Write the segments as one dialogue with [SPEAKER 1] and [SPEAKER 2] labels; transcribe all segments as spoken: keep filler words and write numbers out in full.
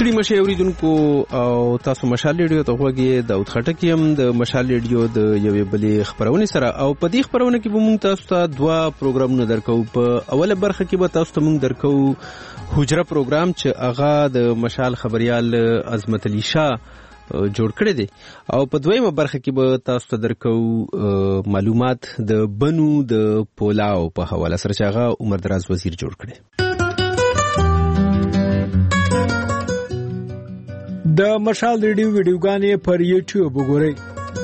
[SPEAKER 1] ستړي مشه اوریدونکو او تاسو مشال ریډیو ته وګورئ. داود خټک یم د مشال ریډیو د یوې بلې خبرونه سره، او په دې خبرونه کې به موږ تاسو ته دوا پروګرامونه درکو. په اوله برخه کې به تاسو ته موږ درکو حجره پروګرام چې هغه د مشال خبريال عظمت علي شاه جوړ کړی دی، او په دویمه برخه کې به تاسو ته درکو معلومات د بنو د پولاو په حواله سره چې هغه عمر دراز وزیر جوړ کړی.
[SPEAKER 2] د مشال ریډیو ویډیوګانې پر یوټیوب وګورئ.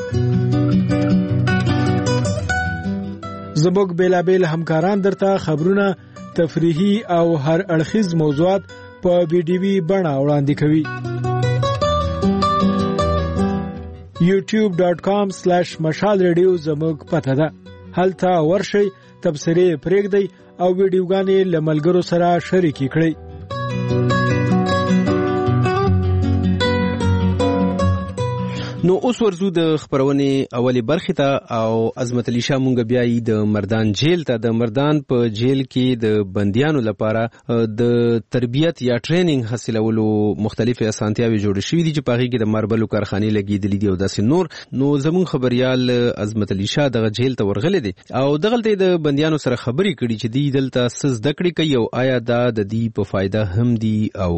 [SPEAKER 2] زموږ بیلابیل همکاران درته خبرونه، تفریحي او هر اړخیز موضوعات په ویډیوي بڼه وړاندې کوي. یوټیوب ډاٹ کام سلیش مشال ریډیو زموږ پته ده. هلته ورشئ، تبصرې پرېږدئ او ویډیوګانې له ملګرو سره شریکې کړئ.
[SPEAKER 1] نو اوس ورزو د خبرونې اولی برخه ته، او عظمت علي شاه مونږ بیا د مردان جیل ته. د مردان په جیل کې د بنديانو لپاره د تربیت یا ټریننګ حاصلولو مختلفه اسانتیاوي جوړ شوې دي چې په هغه کې د ماربلو کارخانه لګیدلې دي او داسې نور. نو زمون خبريال عظمت علي شاه دغه جیل ته ورغلي دي او دغه د بنديانو سره خبرې کړي چې دی دلته سز دکړي کوي او آیا دا د دې په فایده هم دي او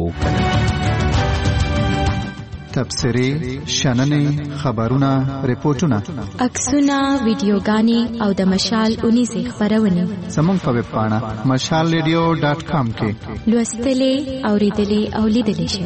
[SPEAKER 3] تبصرې، شننې، خبرونه، ریپورتونه،
[SPEAKER 4] عکسونه، ویډیوګانې او د مشال اونیزه خبرونه
[SPEAKER 3] زموږ په ویب پاڼه مشال ریډیو ډاٹ کام کې
[SPEAKER 4] لوستلې، اوریدلې او لیدلې شئ.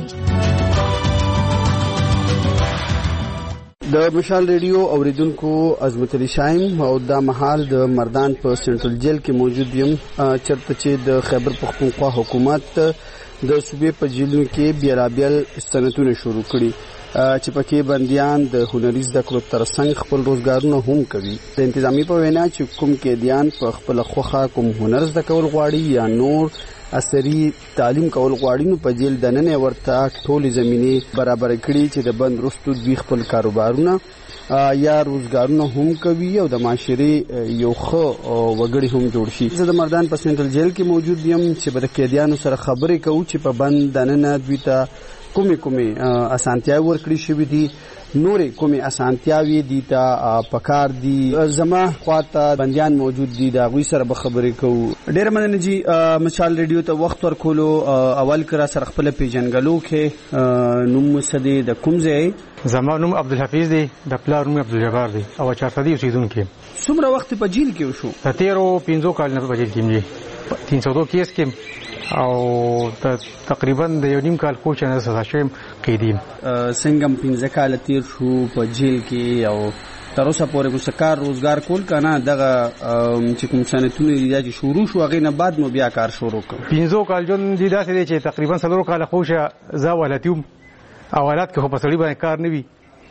[SPEAKER 5] د مشال ریډیو اوریدونکو عظمت علي شایم او د محل د مردان په سنټرل جیل کې موجود یم، چرته چې د خیبر پختونخوا حکومت د صوبې په جیلونو کې بیلابیل سنتونه شروع کړي چې پکې بنديان د هنري زده کړو ترڅنګ خپل روزګارونه هم کوي. د انتظامی په وینا چې کوم قیدیان په خپل خوخه کوم هنر زده کول غواړي یا نور عصري تعلیم کول غواړي، نو په جیل دننه ورته ټولې زمینې برابر کړي چې د بند وروسته دوی خپل کاروبارونه یا روزګارونه هم کوي او د معاشري یو ښه وګړي هم جوړ شي. زه د مردان په سنټرل جیل کې موجود یم چې به د قیدیانو سره خبرې کوو چې په بند دننه دوی ته کومې کومې اسانتیاوې ورکړي شوي دي، نورې کومې اسانتیاوې دي ته پکار دي. زما خواته بندیان موجود دي، د هغوی سره به خبرې کوو. ډېره مننه جي مشال ریډیو ته وخت ورکولو. اول که را سره خپله پیژنګلو کې نوم مو څه دی، د کوم ځای؟
[SPEAKER 6] زما نوم عبدالحفیظ دی، د پلار نوم عبدالجبار دی او چارسدي اوسیدونکی.
[SPEAKER 5] څومره وخت په جیل کې وشو؟
[SPEAKER 6] د تیرو پنځو کالونو په جیل کې یم، تین سو دو کیس کې او تقریبا د یو نیم کال کوچ نه سزا شوم قیدیم.
[SPEAKER 5] څنګه پنځه کال تیر شو په جیل کې او تر اوسه پورې کوم کار روزګار کول کنه؟ دغه چې کوم سنتونه دي چې شروع شو هغه نه بعد نو بیا کار شروع کړ.
[SPEAKER 6] پنځو کال جون دي داسې دي چې تقریبا څلور کال خوشه زه ولاتیوم اولات کې خو په سړي باندې کار نه وي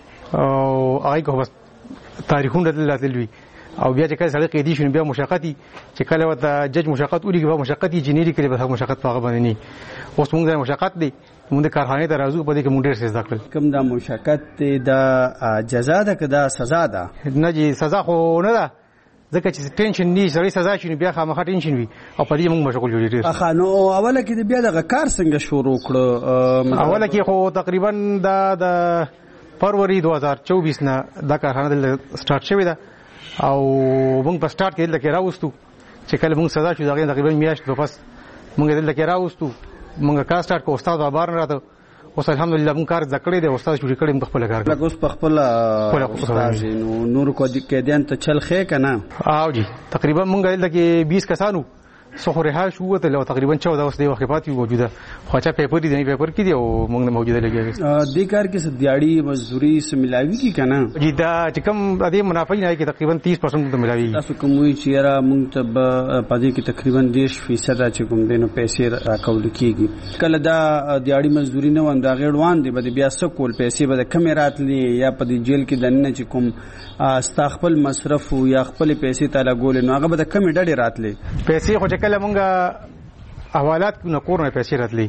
[SPEAKER 6] او هغه کو بس تاریخونه دلته او بیا چې کله سړی قیدی شون بیا مشقتي چې کله وته جج مشقت ولي به مشقتي جنيري کړي به مشقت په هغه باندې نه. اوس موږ د مشقت دی موږ د کارخانه ته راځو په دې کې موږ ډېر څه زده کړل.
[SPEAKER 5] کوم دا مشقت د جزا ده که دا سزا ده؟
[SPEAKER 6] نه جی سزا خو نه ده، ځکه چې ټینشن نه سړی سزا شي بیا خامخا ټینشن وي او په دې موږ مشغول یو ډېر.
[SPEAKER 5] اخا نو اوله کې بیا دغه کار څنګه شروع کړو؟
[SPEAKER 6] اوله کې خو تقریبا د د فروری دو هزار چوبیس نه دا کارخانه دلته سٹارټ شوې ده او موږ په سٹارټ کې دلته راوستو چې کله موږ سزا شو دا تقریبا میاشت په پس موږ دلته راوستو. موږ کار سٹارټ کو استاد بار نه راته اوس الحمدلله موږ کار ذکرې دی استاد شروع کړی موږ خپل کار
[SPEAKER 5] لکه اوس په خپل استاد نو نور کو د کېدان ته چل خې کنه.
[SPEAKER 6] او جی تقریبا موږ دلته کې بیس کسانو سو رها شو ته لو تقریبا چودہ اوس دی وخت پاتې موجوده خواچا پیپر دي نه پیپر کې دی او موږ موجوده لګي.
[SPEAKER 5] د کار کې سدياړي مزدوري سم ملاوي کی کنه؟
[SPEAKER 6] جی دا چې کوم د دې منافع نه کې تقریبا تیس پرسنټ ته ملاوي.
[SPEAKER 5] تاسو کوم وی چې را موږ ته په دې کې تقریبا دېرش فیصد چې کوم دینو پیسې راکول کیږي. کله دا دیاړي مزدوري نه وند غیړوان دی به بیا سکول پیسې به کم راتلې یا په دې جیل کې دنه چې کوم استخپل مصرف یا خپل پیسې تعالی ګول نو هغه به کم ډډه راتلې
[SPEAKER 6] پیسې خو کله مونږه حوالات نه کورنه پیسې راتلې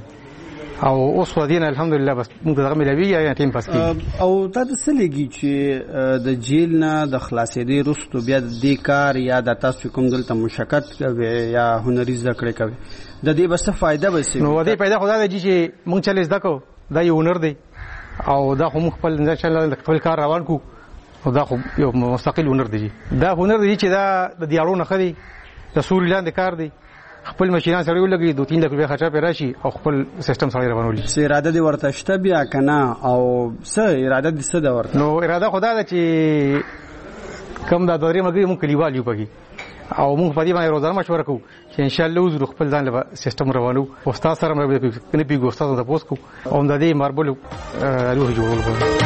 [SPEAKER 6] او اوس ودین الحمدلله بس موږ دغه ملوي یا ټیم پاس کی.
[SPEAKER 5] او تاسو لګي چې د جیل نه د خلاصېدې وروسته بیا د کار یا د تاسو کوم دلته مشقت کوي یا هنري زده کړې کوي د دې بس فائدہ به سي؟
[SPEAKER 6] نو د دې پیدا خدای دی چې موږ چلې زده کو دا یو هنر دی او دا خو موږ خپل ان شاء الله خپل کار روان کو او دا خو یو مستقل هنر دی. دا هنر دی چې دا د دیارو نه خدي د سوري لاندې کار دی. خپل ماشینان سره ولګي دوه تین لک روپیا خرچه پې راشي او خپل سیستم سره روانولي.
[SPEAKER 5] څه اراده دې ورته شته بیا کنه او څه اراده دې څه ده ورته؟
[SPEAKER 6] نو اراده خدا ده چې کم دا دورې مګي مونږ کلیوال یو پکې او مونږ په دې باندې روزانه مشوره کوو چې ان شاء الله وزرو خپل ځان له سیستم روانو. استاد سره مې کنه پیګو استاد ته پوس کو او د دې ماربل روح جوړول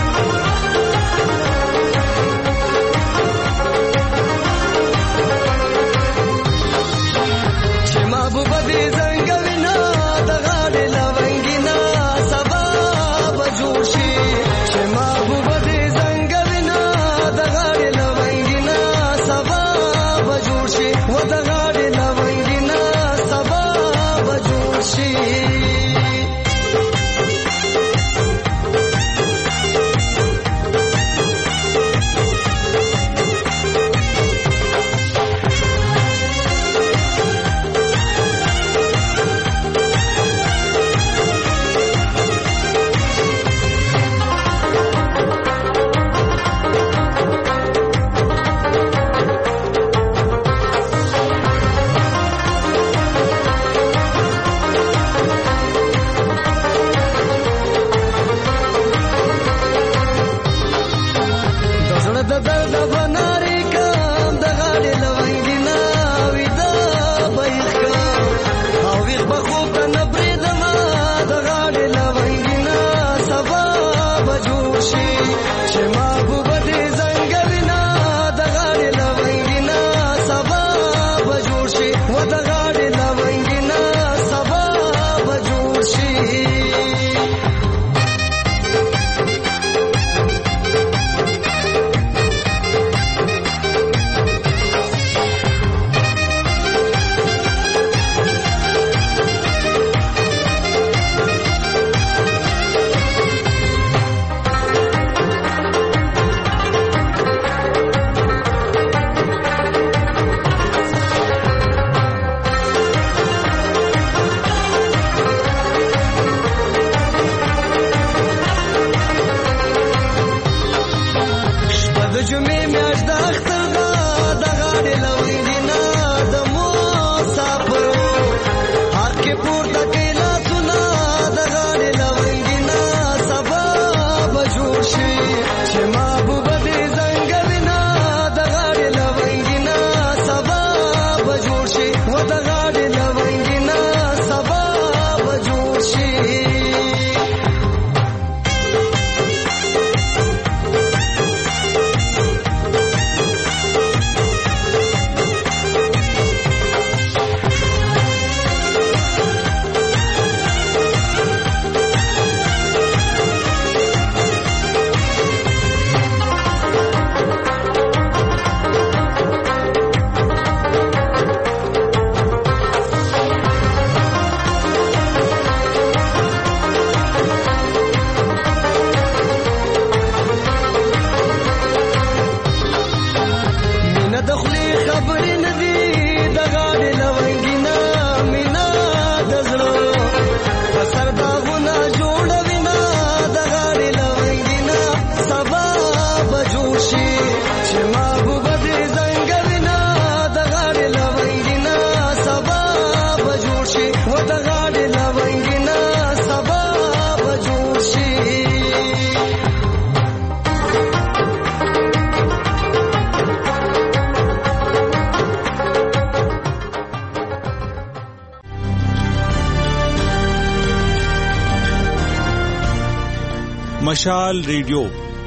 [SPEAKER 7] مشال ریډیو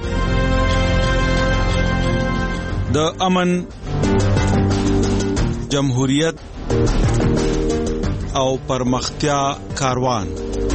[SPEAKER 7] د امن، جمهوریت او پرمختیا کاروان.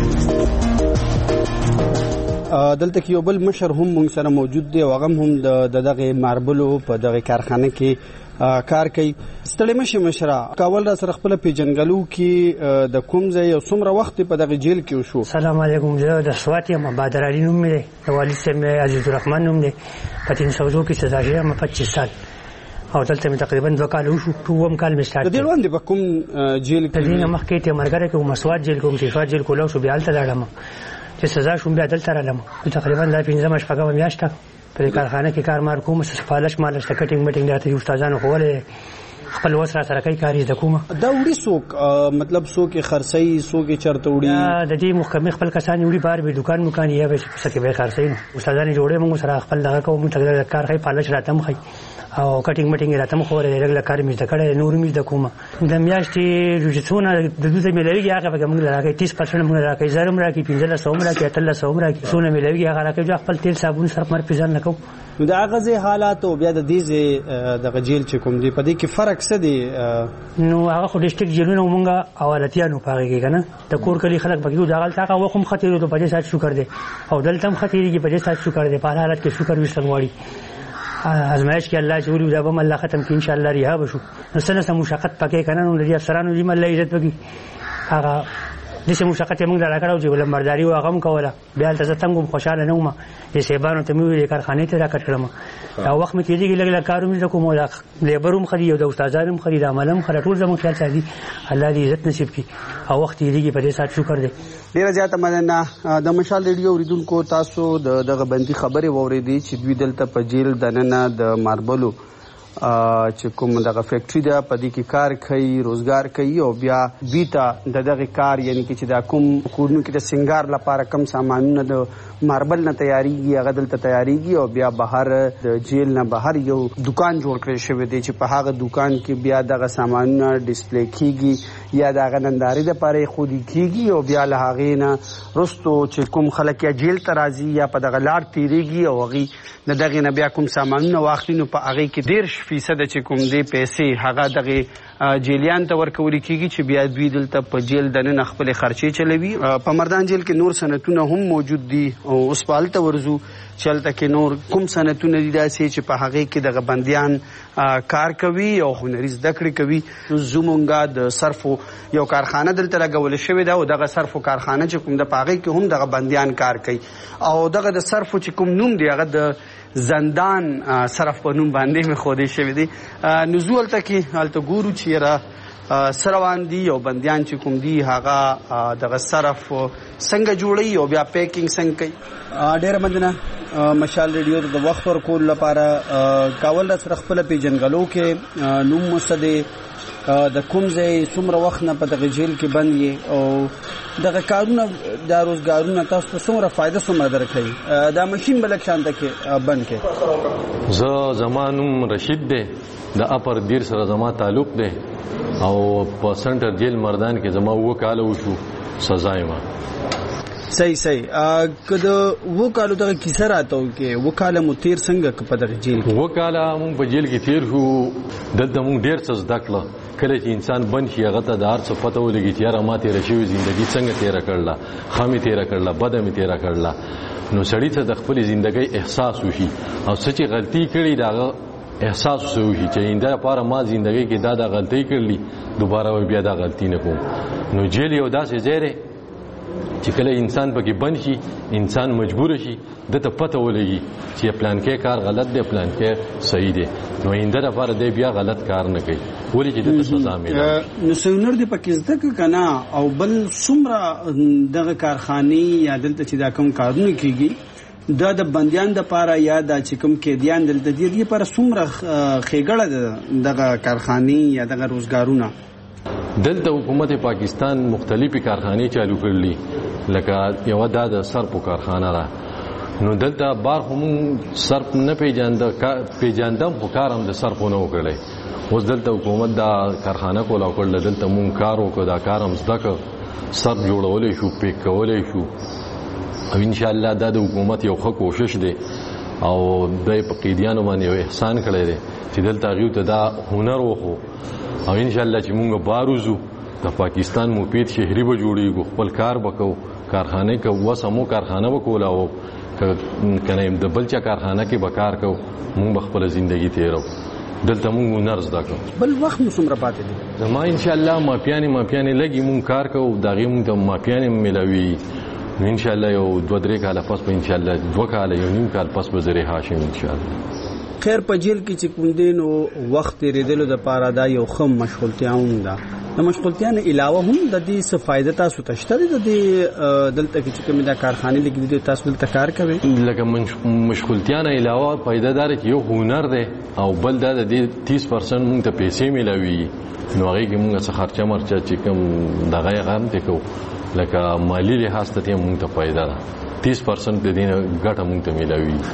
[SPEAKER 5] دلته کې یو بل مشر هم موږ سره موجود دی او هغه هم د دغه ماربلو په دغه کارخانه کې کار کوي. ستړي مشه مشره کاول را سره خپل پیجنګلو کې د کوم ځای او څومره وخت په دغه جیل کې وشو؟
[SPEAKER 8] السلام علیکم. زه د سوات یم، بدر علي نوم مې دی، د والد صاحب عزیز الرحمن نوم دی. په تین سوزو کې سزا شوی یم پچیس سال او دلته مې تقریبا دوه کال وشو. دوم کال مې سٹارټ. د دې وړاندې په کوم جیل کې؟ د دې نه مخکې ته مرګره کې مسوات جیل کوم، صفات جیل کولاو شو، بیا هلته لاړم. چې سزا شوم بیا دلته رالم تقریبا دا پنځه شپږم میاشت په کارخانه کې کار مار کوم سفالش مالش ته کټینګ میټینګ راته استادانو خوله خپل وسره سره کوي کاری د کومه
[SPEAKER 5] دا وړي څوک مطلب څوک خرڅي څوک چرته وړي
[SPEAKER 8] د دې محکمه خپل کسان وړي بار به دکان مکان یې به څه کې به خرڅي استادانو جوړې موږ سره خپل دغه کوم ته کار کوي پالش راته مخي او کټینګ میټینګ راته مخ ورې رګل کار می د کړه نور می د کومه د میاشتې رجتونه د دوی ملوي هغه به موږ راکې تیس پرسنټ موږ راکې زرم راکې پنځه سوم راکې اتل سوم راکې سونه ملوي هغه راکې خپل تیل صابون سره مر پیژن نکو
[SPEAKER 5] د هغه حالات او بیا د دې د جیل چې کوم دی په دې کې فرق څه دی
[SPEAKER 8] نو هغه خو ډیسټریکټ جیلونه مونږه اولتیانو پاره کې کنه د کور کلی خلک بګیو داغل تا هغه وخم خطر ته په دې سات شو کړ دې او دلته هم خطر کې په دې سات شو کړ دې په حالت کې شکر وستنواړي ازمایش کې الله چې ولې دا به الله ختم کې ان شاء الله رها بشو نو سنه سم مشقت پکې کنه نو د افسرانو دې الله عزت وکي هغه د سه مشقت موږ راکړو چې ولمبرداري او غم کوله بیا تاسو څنګه خوشاله نه ومه چې سیبانو ته موږ کارخانه ته راکړم دا وخت مې کېږي لګ لګ کارو مې کوم دا لیبروم خري او د استادانو خري د عملم خري ټول زموږ خیال ساتي الله دې عزت نصیب کړي او وخت یې په دې سات شکر دې
[SPEAKER 5] ډیره زیاته مننه د مشال ریډیو اوریدونکو تاسو دغه بندي خبره ووریدي چې دوی دلته په جیل دننه د ماربلو چې کوم دغه فیکټری ده په دې کې کار کوي روزګار کوي او بیا بیتا د دغه کار یعنی چې دا کوم کورونو کې د سنگار لپاره کم سامانونه د ماربل نه تیاریږي هغه دلته تیاریږي او بیا بهر د جیل نه بهر یو دکان جوړ کړی شوی دی چې په هغه دکان کې بیا دغه سامانونه ډیسپلی کیږي یا دغه ننداري د لپاره خودي کیږي او بیا له هغه نه رستو چې کوم خلک یا جیل ته راځي یا په دغه لار تیریږي او هغه د دغه نه بیا کوم سامانونه واخلي نو په هغه کې ډیر فیصد چې کوم دی پیسې هغه دغه جیلیان ته ورکول کیږي چې بیا دوی دلته په جیل دننه خپل خرچې چلوي په مردان جیل کې نور سنتونه هم موجود دي او اوس په حالت ورزو چلته کې نور کوم سنتونه دي داسې چې په هغه کې دغه بنديان کار کوي او هنري زده کړې کوي زمونږه د صرفو یو کارخانه دلته لګول شوې ده او دغه صرفو کارخانه چې کوم د پاغې کې هم دغه بنديان کار کوي او دغه د صرفو چې کوم نوم دی هغه د زندان صرف په نوم باندې مې خودي شوی دی نزول ته کې حالت ګورو چې را سروان دي او بنديان چې کوم دي هغه دغه صرف څنګه جوړي او بیا پیکینګ څنګه کوي ډېر مننه مشال ریډیو ته د وخت ورکول لپاره کاول سره خپل پیجنګلو کې نوم مستدي د کوم ځای څومره وخت نه په دغه جیل کې بند یې او دغه کارونه د روزګارونه تاسو ته څومره فائدہ څومره درکوي دا ماشين بلک شانته کې بند کې
[SPEAKER 9] زه زمانوم رشید دی د اپر دیر سره زما تعلق دی او په سنټر جیل مردان کې زما وو کال وشو سزا ما
[SPEAKER 5] صحیح صحیح کله وو کالو دغه کیسه راته کې وو کال مو تیر څنګه په دغه جیل
[SPEAKER 9] وو کال مونږ په جیل کې تیر شو دلته مونږ ډیر څه زده کړل کله چې انسان بند شي هغه ته د هر څه پته ولګي چې یاره ما تېره شوې ژوندګي څنګه تېره کړله ښه مې تېره کړله بده مې تېره کړله نو سړي ته د خپلې ژوندګۍ احساس وشي او څه چې غلطي کړي د هغه احساس وشي چې آینده لپاره ما ژوندګۍ کې دا دا غلطۍ کړلي دوباره بیا دا غلطي نه کوم نو جیل یو داسې ځای دی چې کله انسان پکې بند شي انسان مجبور شي دته پته ولګي چې پلان کې کار غلط دی پلان کې صحیح دی نو آینده لپاره دی بیا غلط کار نه کوي ولې چې دته سزا ملي
[SPEAKER 5] نو سونر دی پکې زده کنه او بل څومره دغه کارخانه یا دلته چې دا کوم کارونه کیږي دا د بنديان د پاره یا د چې کوم کېدیان دلته دی لپاره څومره خېګړه دغه کارخانه یا دغه روزګارونه
[SPEAKER 9] دلته حکومت پاکستان مختلفي کارخانې چالو کړلې لکه یو د صرفو کارخانه را نو دلته بار هم صرف نه پیژاند پیژاندم خو کار هم د صرفو نه وکړي اوس دلته حکومت دا کارخانه کولا کړل دلته مونږ کار وکړو دا کار هم زده کړ صرف جوړولې شو پیک کولې شو او ان شاء الله دا د حکومت یو ښه کوشش دی او د قیدیانو باندې یو احسان کړی دی چې دلته هغوی ته دا هنر وخو او ان شاء الله چې مونږ باروزو د پاکستان مفید شهري به جوړیږو خپل کار وکړو کارخانه کې وسمو کارخانه وکول او کنه د بلچا کارخانه کې به کار کوو مونږ خپل ژوندۍ تیرو دلته مونږ نر زده کوو
[SPEAKER 5] بل وخت مو څومره پاتې دي
[SPEAKER 9] زما ان شاء الله مافیانې مافیانې لګي مونږ کار کوو دغه مونږ د مافیانې ملوي ان شاء الله یو دوه درې کاله پس به ان شاء الله دوه کاله یو نیم کال پس به زری هاشم ان شاء الله
[SPEAKER 5] خیر په جیل کې چې کوم دینو وخت ریدلو د پاره دا یو خم مشغولتیا هم ده د مشغولتیا نه علاوه هم د دې څه فائدہ تاسو ته شته د دې دلته کې چې کوم د کارخانه لګیدي د تاسو دلته کار کوي
[SPEAKER 9] لکه مشغولتیا نه علاوه فائدہ دار چې یو هنر دی او بل دا د تیس پرسنټ مونږ ته پیسې ملاوي نو هغه کې مونږ څه خرچه مرچه چې کوم دغه غام ته کو لکه مالی لحاظ ته مونږ ته فائدہ ده تیس پرسنټ د دې ګټه مونږ ته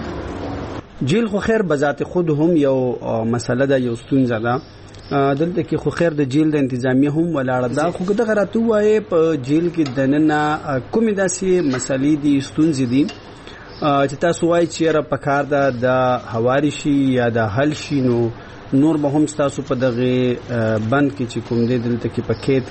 [SPEAKER 9] ملاوي
[SPEAKER 5] جیل خو خیر بذات خود هم یو مسله ده یو ستونزه ده دلته کې خو خیر د جیل د انتظامیه هم ولاړه ده خو دغه راته وایي په جیل کې دننه کومې داسې مسلې دي ستونزې دي چې تاسو وایي چې را پکار ده د هواري شي یا د حل شي نو نور به هم تاسو په دغه بند کې چې کوم دی دلته کې پکېت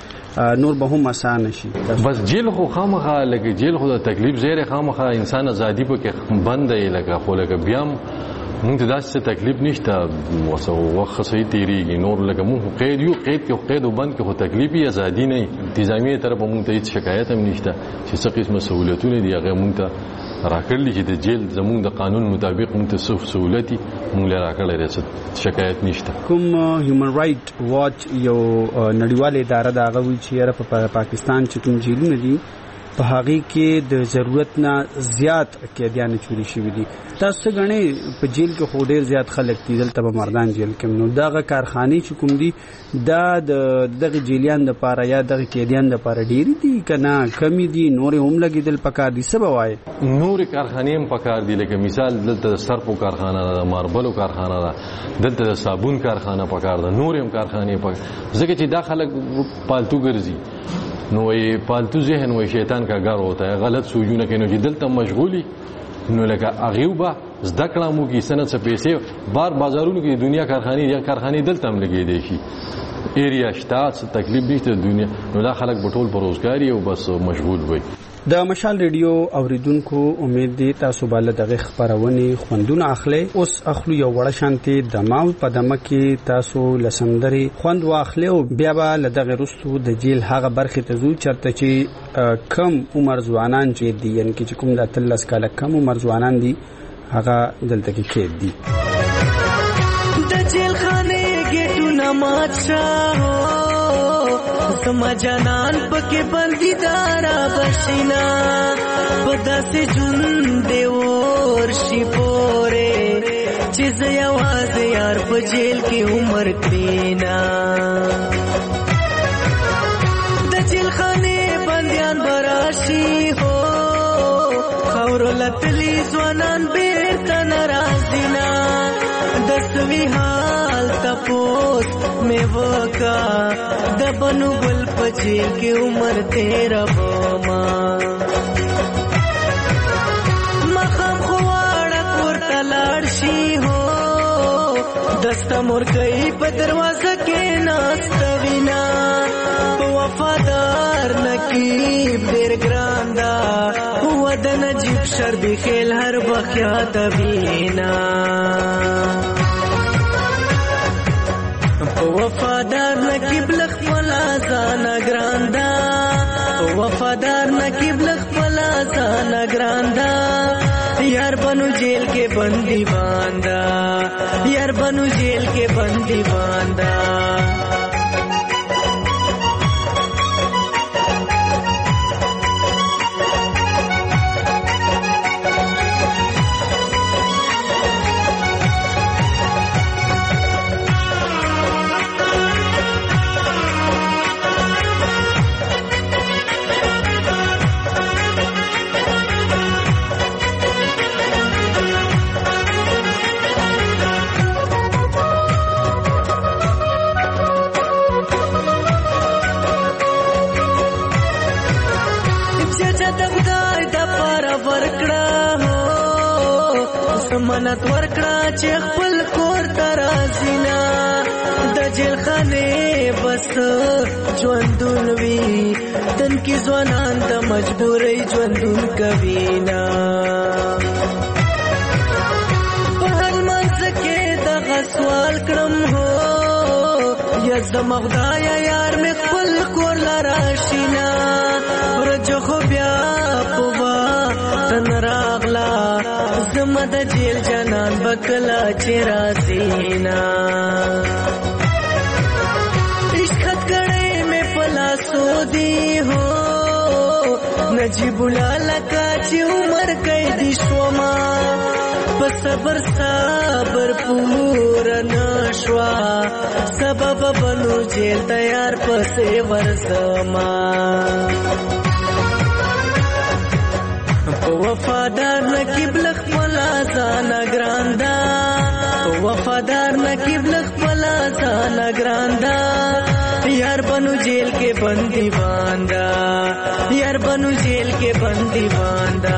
[SPEAKER 5] کې نور به هم آسان شي
[SPEAKER 9] بس جیل خو خامخا لکه جیل خو د تکلیف زیره خامخا انسان ازادي په کې بند دی لکه خو لکه بیام مونږ ته داسې تکلیف نشته وسو وخت صحیح تیریږي نور لکه مونږ قید یو قید کې قید وبند کې خو تکلیف یې ازادي نه انتظامیه طرف مونږ ته هیڅ شکایت هم نشته چې څه قسمه سہولتونه دي هغه مونږ ته راکړل چې د جیل زمونږ د قانون مطابق مونږ ته صف سہولتي مونږ له راکړل شکایت نشته
[SPEAKER 5] کوم هیومن رائټ واچ یو نړیواله اداره دا غوي چې په پاکستان چې کوم جیلونه دي په هغه کې د ضرورت نه زیات قیدیان چوری شوی دي تاسو غني په جیل کې خو ډیر زیات خلک دي دلته په مردان جیل کې نو دغه کارخانه چې کوم دي دا د دغه جیلیان د پاره یا دغه قیدیان د پاره ډیر دي کنه کمی دي نور هم لګیدل پکار دي سبا وای
[SPEAKER 9] نور کارخانه هم پکار دي لکه مثال دلته سرپو کارخانه ده ماربلو کارخانه ده دلته صابون کارخانه پکار ده نور هم کارخانه پکار ځکه چې دا خلک پالتو ګرځي نو یې پالتو ذهن و شیطان کا گھر ہوتا ہے غلط سوچونه کینو چې دلته مشغولي نو لکه اغیوبه زده کړه مو کې سند څه پیسې بار بازارونو کې دنیا کارخانه یا کارخانه دلته هم لګې دي شي ایریا شتات تکلیف نشته دنیا نو دا خلک بټول پر روزګاری او بس مشغول وي
[SPEAKER 5] د مشال ریډیو اوریدونکو امید دي تاسو بل دغه خبرونه خوندونه اخلي اوس اخلو یو وړ شانتي د ماو په دمه کې تاسو لسندري خوند واخلي او بیا به دغه رستو د جیل هغه برخه ته زو چرته چې کم عمر ځوانان چې دي یعنی چې کوم د تلس کاله کم عمر ځوانان دي هغه دلته کې کې دي
[SPEAKER 10] د جیل خانه ګټونه ماچا سما جانان پکې بندي دارا بشینا پدا سے جون دی اور شي پوره چې زیواز یار په جیل کې عمر کینا د جیل خانه بنديان براشي هو خور لتلی ځوانان بیرته ناراضینا دسوی حال تپوس میں وکا دبنو گل پچیل کی عمر تیرا باما مخم خواڑا کورتا لارشی ہو دستا مرکئی پا دروازہ کے ناستوینا وفادار نکیب دیر گراندا ودن جیب شربی خیل ہر بخیات بینا وفادار نکیب لخ پلا زانا گراندا وفادار نکیب لخ پلا زانا گراندا یار بنو جیل کے بندی باندا یار بنو جیل کے بندی باندا منت ورکړه چې خپل کور ترازینا د جیل خانه بس ژوندون وی تن کی ځوانان د مجبورۍ ژوندون کوینا په هر منځ کې د سوال کړم هو یا زما خدایا یار مې خپل کور لراشینا ورځ خو بیا په تن راغلا زما د جیل جانان بکلا چرا سینا عشق کړه نجیب الله لکه چې عمر قیدی شوما په صبر صبر پورا نشوا سبب بنو جیل تیار پسې ورزما وفادار نکیب لخپلا زانا گراندا وفادار نکیب لخپلا زانا گراندا یار بنو جیل کے بندی باندا یار بنو جیل کے بندی باندا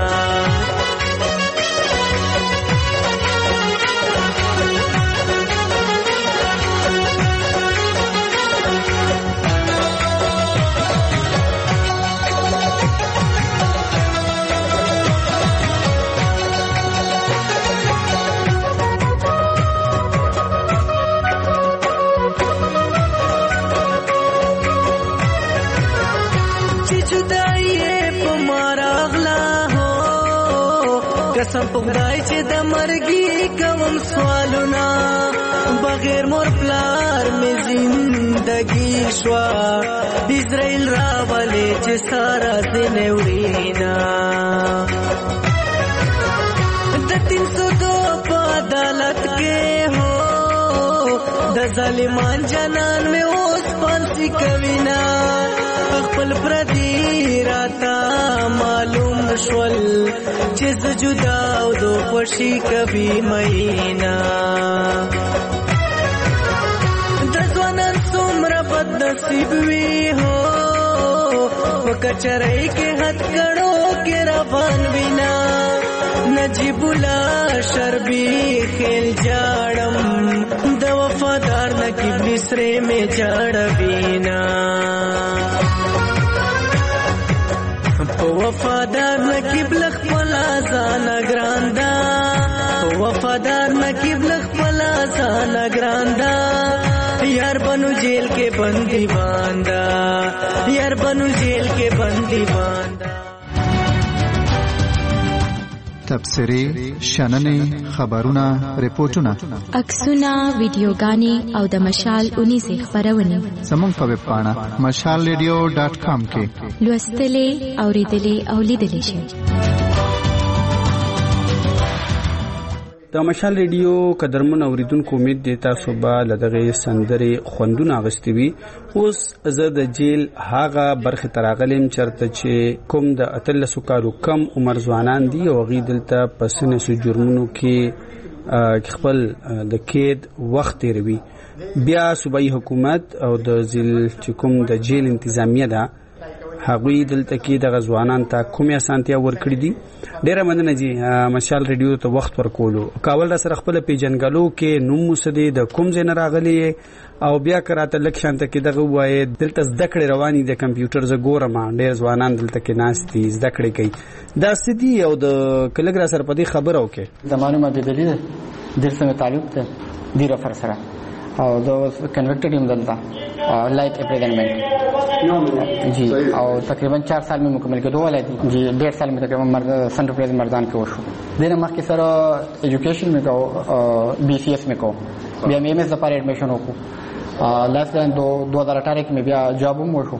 [SPEAKER 10] قسم پخدای چې د مرګي کوم سوالونه بغیر مور پلار می زندگی شوا اسرائیل راولې چې سارا سینې ورینا د تین سو دو په عدالت کې هو د ظالمان جنان می اوس پانسی کوینا خپل پردي راتا معلوم شول چې جدا او دو خوشي کبي مينا د ځوانان څومره بد نصیب وي هو وکچرای کې هات کړو کې روان وینا نجیب الله شربي خیل جاړم د وفادار نکیب نسره می جاړ وینا وفادار نکیب لخپلا زانا گراندا وفادار نکیب لخپلا زانا گراندا یار بنو جیل کے بندی باندا یار بنو جیل کے بندی باندا
[SPEAKER 3] تبصرې شننې خبرونه ریپورتونه
[SPEAKER 4] عکسونه ویډیوګانې او د مشال اونیزې خبرونه
[SPEAKER 3] زموږ په ویب پاڼه مشال ریډیو ډاټ کام کې
[SPEAKER 4] لوستلې اوریدلې او لیدلې شئ.
[SPEAKER 5] د مشال ریډیو قدرمن اوریدونکو امید دی تاسو به لدغه سندري خوندونه غستوي. اوس زه د جیل هاغه برخه تراغلم چرته چې کوم د اتلسو کالو کم عمر ځوانان دي او غي دلته پسنه سو جرمونو کې خپل د کېد وخت تیروي. بیا صوبایي حکومت او د ځل چې کوم د جیل انتظامیه ده هغوی دلته کې د غزوانان ته کومه اسانتیا ورکړي دي. ډیره مننه جی مشال ریډیو ته وخت ورکولو. کاول را سره خپل پیجنګلو کې نوم مسدي د کوم ځای نه راغلي او بیا کراته لکشانته کې دغه وای دلته زده کړې رواني د کمپیوټر ز ګورم ډیر ځوانان دلته کې ناشتي زده کړې کوي. دا سدي او د کلګرا سره په دې خبره وکي
[SPEAKER 11] د معلومه د دلیل درسمه تعلق ته ډیره فر سره او دا کنویکټډ یم دلته لایک امپریزنمنٹ جی او تقریبا چار سال میں مکمل کے دو والے جی ڈیڑھ سال میں تقریبا سنٹر پریز مردان کے وشو دین مخ کے سر ایجوکیشن میں کو بی سی ایس میں کو بیا ایم ایس دپار ایڈمیشن وکړو لاست دو دو ہزار اٹھارہ میں بیا جاب هم وشو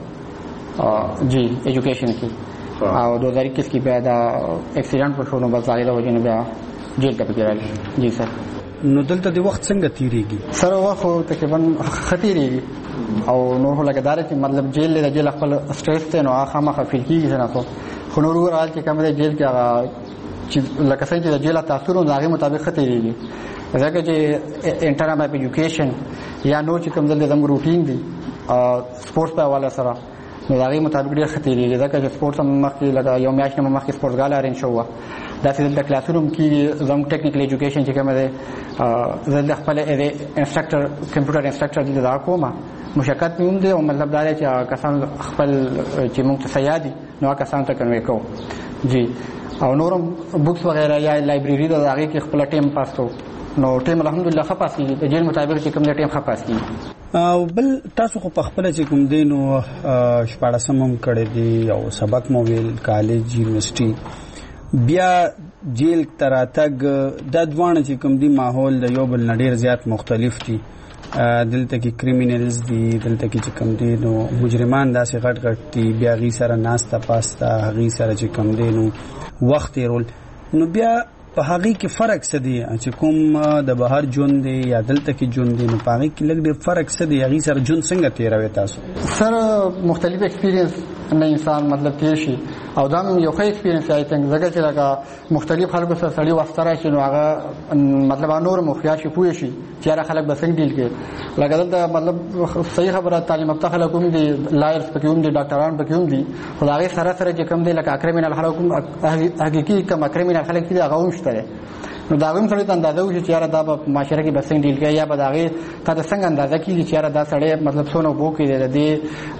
[SPEAKER 11] جی ایجوکیشن کی او دو ہزار اکیس کی بیا دا ایکسیډنٹ وشو نو بس هغه د وجه نه بیا جیل ته پکې راغلی. جی سر
[SPEAKER 5] نو دلته د وخت څنګه تیریږي؟
[SPEAKER 11] سر وخت تقریبا خطیریږي او نو لګدار چې مطلب جیل له جیل خپل سټریس ته نو هغه مخه فیل کیږي نه تو خو نور ورال چې کوم د جیل کې هغه چې لکه څنګه د جیل تاثیر او هغه مطابق خطیریږي ځکه چې انټرنل اپ ایجوکیشن یا نو چې کوم د زموږ روټین دی سپورتس په حواله سره نو هغه مطابق ډیر خطیریږي ځکه چې سپورتس مخکې لکه یو میاش نه مخکې سپورت غاله ارینج شوه دا چې د کلاسروم کې زم ټیکنیکل ایجوکیشن چې کومه ده زه د خپل انسټرکټر کمپیوټر انسټرکټر د دا کومه مشکل نیوم دی او مطلب دا چې کسان خپل چې موږ ته سیادي نو کسان ته کنوي کو جی او نورم بوکس وغیرہ یا لایبرری دا هغه کې خپل ټیم پاسو نو ټیم الحمدلله خپاس کی د جیل مطابق چې کوم ټیم خپاس کی
[SPEAKER 5] او بل تاسو خو په خپل چې کوم دینو شپاړسم هم کړی دی او سبق مو ویل کالج یونیورسيټي بیا جیل تراتګ د دوانه چې کوم دی ماحول د یو بل نډیر زیات مختلف دي دلته کې کریمینلز دي، دلته کې چې کوم دي نو مجرمان داسې غټ غټ دي، بیا غي سره ناسته پاسته هغې سره چې کوم دی نو وخت تېرول. نو بیا په هغې کې فرق څه دی چې کوم د بهر ژوند دی یا دلته کې ژوند دی، نو په هغې کې لږ ډېر فرق څه دی؟ هغې سره ژوند څنګه تېروئ تاسو؟
[SPEAKER 11] سره مختلف ایکسپیرینس نه انسان مطلب تیر شي او دا یو ښه ایکسپیرینس آی تھنک ځکه چې لکه مختلف خلکو سره سړي واسطه راشي نو هغه مطلب نور مخیا شي پوه شي چې هغه خلک به څنګه ډیل کوي. لکه دلته مطلب صحیح خبره تعلیم یافته خلک هم دي، لایرز پکې هم دي، ډاکټران پکې هم دي، خو هغې سره سره چې کوم دی لکه کریمینل خلک هم حقیقي کوم کریمینل خلک دي هغه هم شته. نو دا هم سړی ته اندازه وشي چې یاره دا به معاشره کې به څنګه ډیل کوي یا به د هغې تا ته څنګه اندازه کېږي چې یاره دا سړی مطلب څونه اوبو کې دی د دې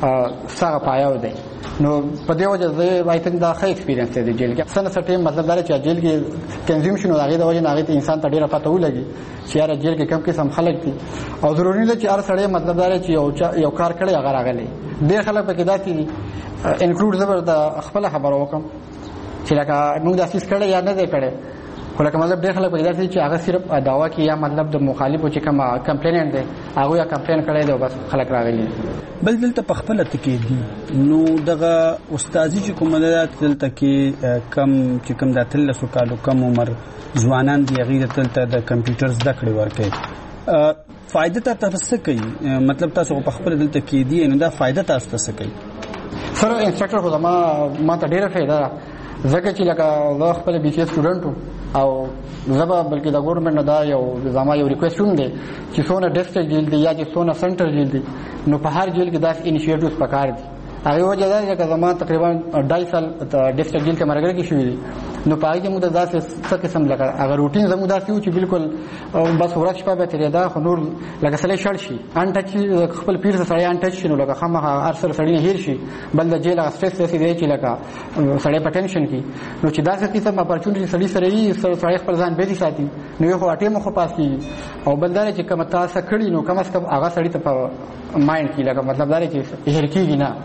[SPEAKER 11] څه هغه پایاو دی. نو په دې وجه زه آی تھنک دا ښه ایکسپیرینس دی د جیل کې. څه نه څه ټایم مطلب دا دی چې جیل کې کنزیوم شي نو د هغې د وجې نه هغې ته انسان ته ډېره پته ولګي چې یاره جیل کې کوم قسم خلک دي او ضروري ده چې هر سړی مطلب دا دی چې یو یو کار کړی هغه راغلی. ډېر خلک پکې داسې دي انکلوډ زه به د خپله خبره وکړم چې لکه موږ دا څیز کړی یا نه دی کړی، خو لکه مطلب ډېر خلک پکې داسې دي چې هغه صرف دعوا کوي یا مطلب د مخالفو چې کوم کمپلیننټ دی هغوی یا کمپلین کړی دی او بس خلک راغلي.
[SPEAKER 5] بل دلته په خپله تکې دي نو دغه استازي چې کومه ده دلته کې کم چې کوم د اتلسو کالو کم عمر ځوانان دي هغوی دلته د کمپیوټر زده کړې ورکوي. فایده تا تاسو څه کوي؟ مطلب تاسو په خپله دلته کې دي نو دا فایده تاسو ته څه کوي؟
[SPEAKER 11] سره انسټرکټر خو زما ما ته ډېره فایده ده ځکه چې لکه زه خپله بي سی اے سټوډنټ وم او زه به بلکې د ګورنمنټ نه دا یو زما یو ریکویسټ هم دی چې څونه ډسټرکټ جیل دی یا چې څونه سنټر جیل دی نو په هر جیل کې داسې انیشیټیوز پکار دي. هغې وجه دا دی چې زما تقریبا ډای سال ډسټرکټ جیل کې مرګره کې شوي دي نو په هغې کې موږ ته داسې څه قسم لکه هغه روټین زموږ داسې و چې بالکل بس ورځ شپه به تېرېده خو نور لکه سړی شړ شي ان ټچ شي خپل پیر سره سړی ان ټچ شي نو لکه خامخا هر سره سړی نه هېر شي. بل د جیل هغه سټرس داسې دی چې لکه سړی په ټینشن کې نو چې داسې قسم اپرچونټي سړي سره وي سړی خپل ځان بیدي ساتي نو یو خو ټایم خو پاس کېږي او بل دا چې کومه تاسو کړي نو کم از کم هغه سړي ته په مایند کې لکه مطلب دا چې هېر کېږي نه.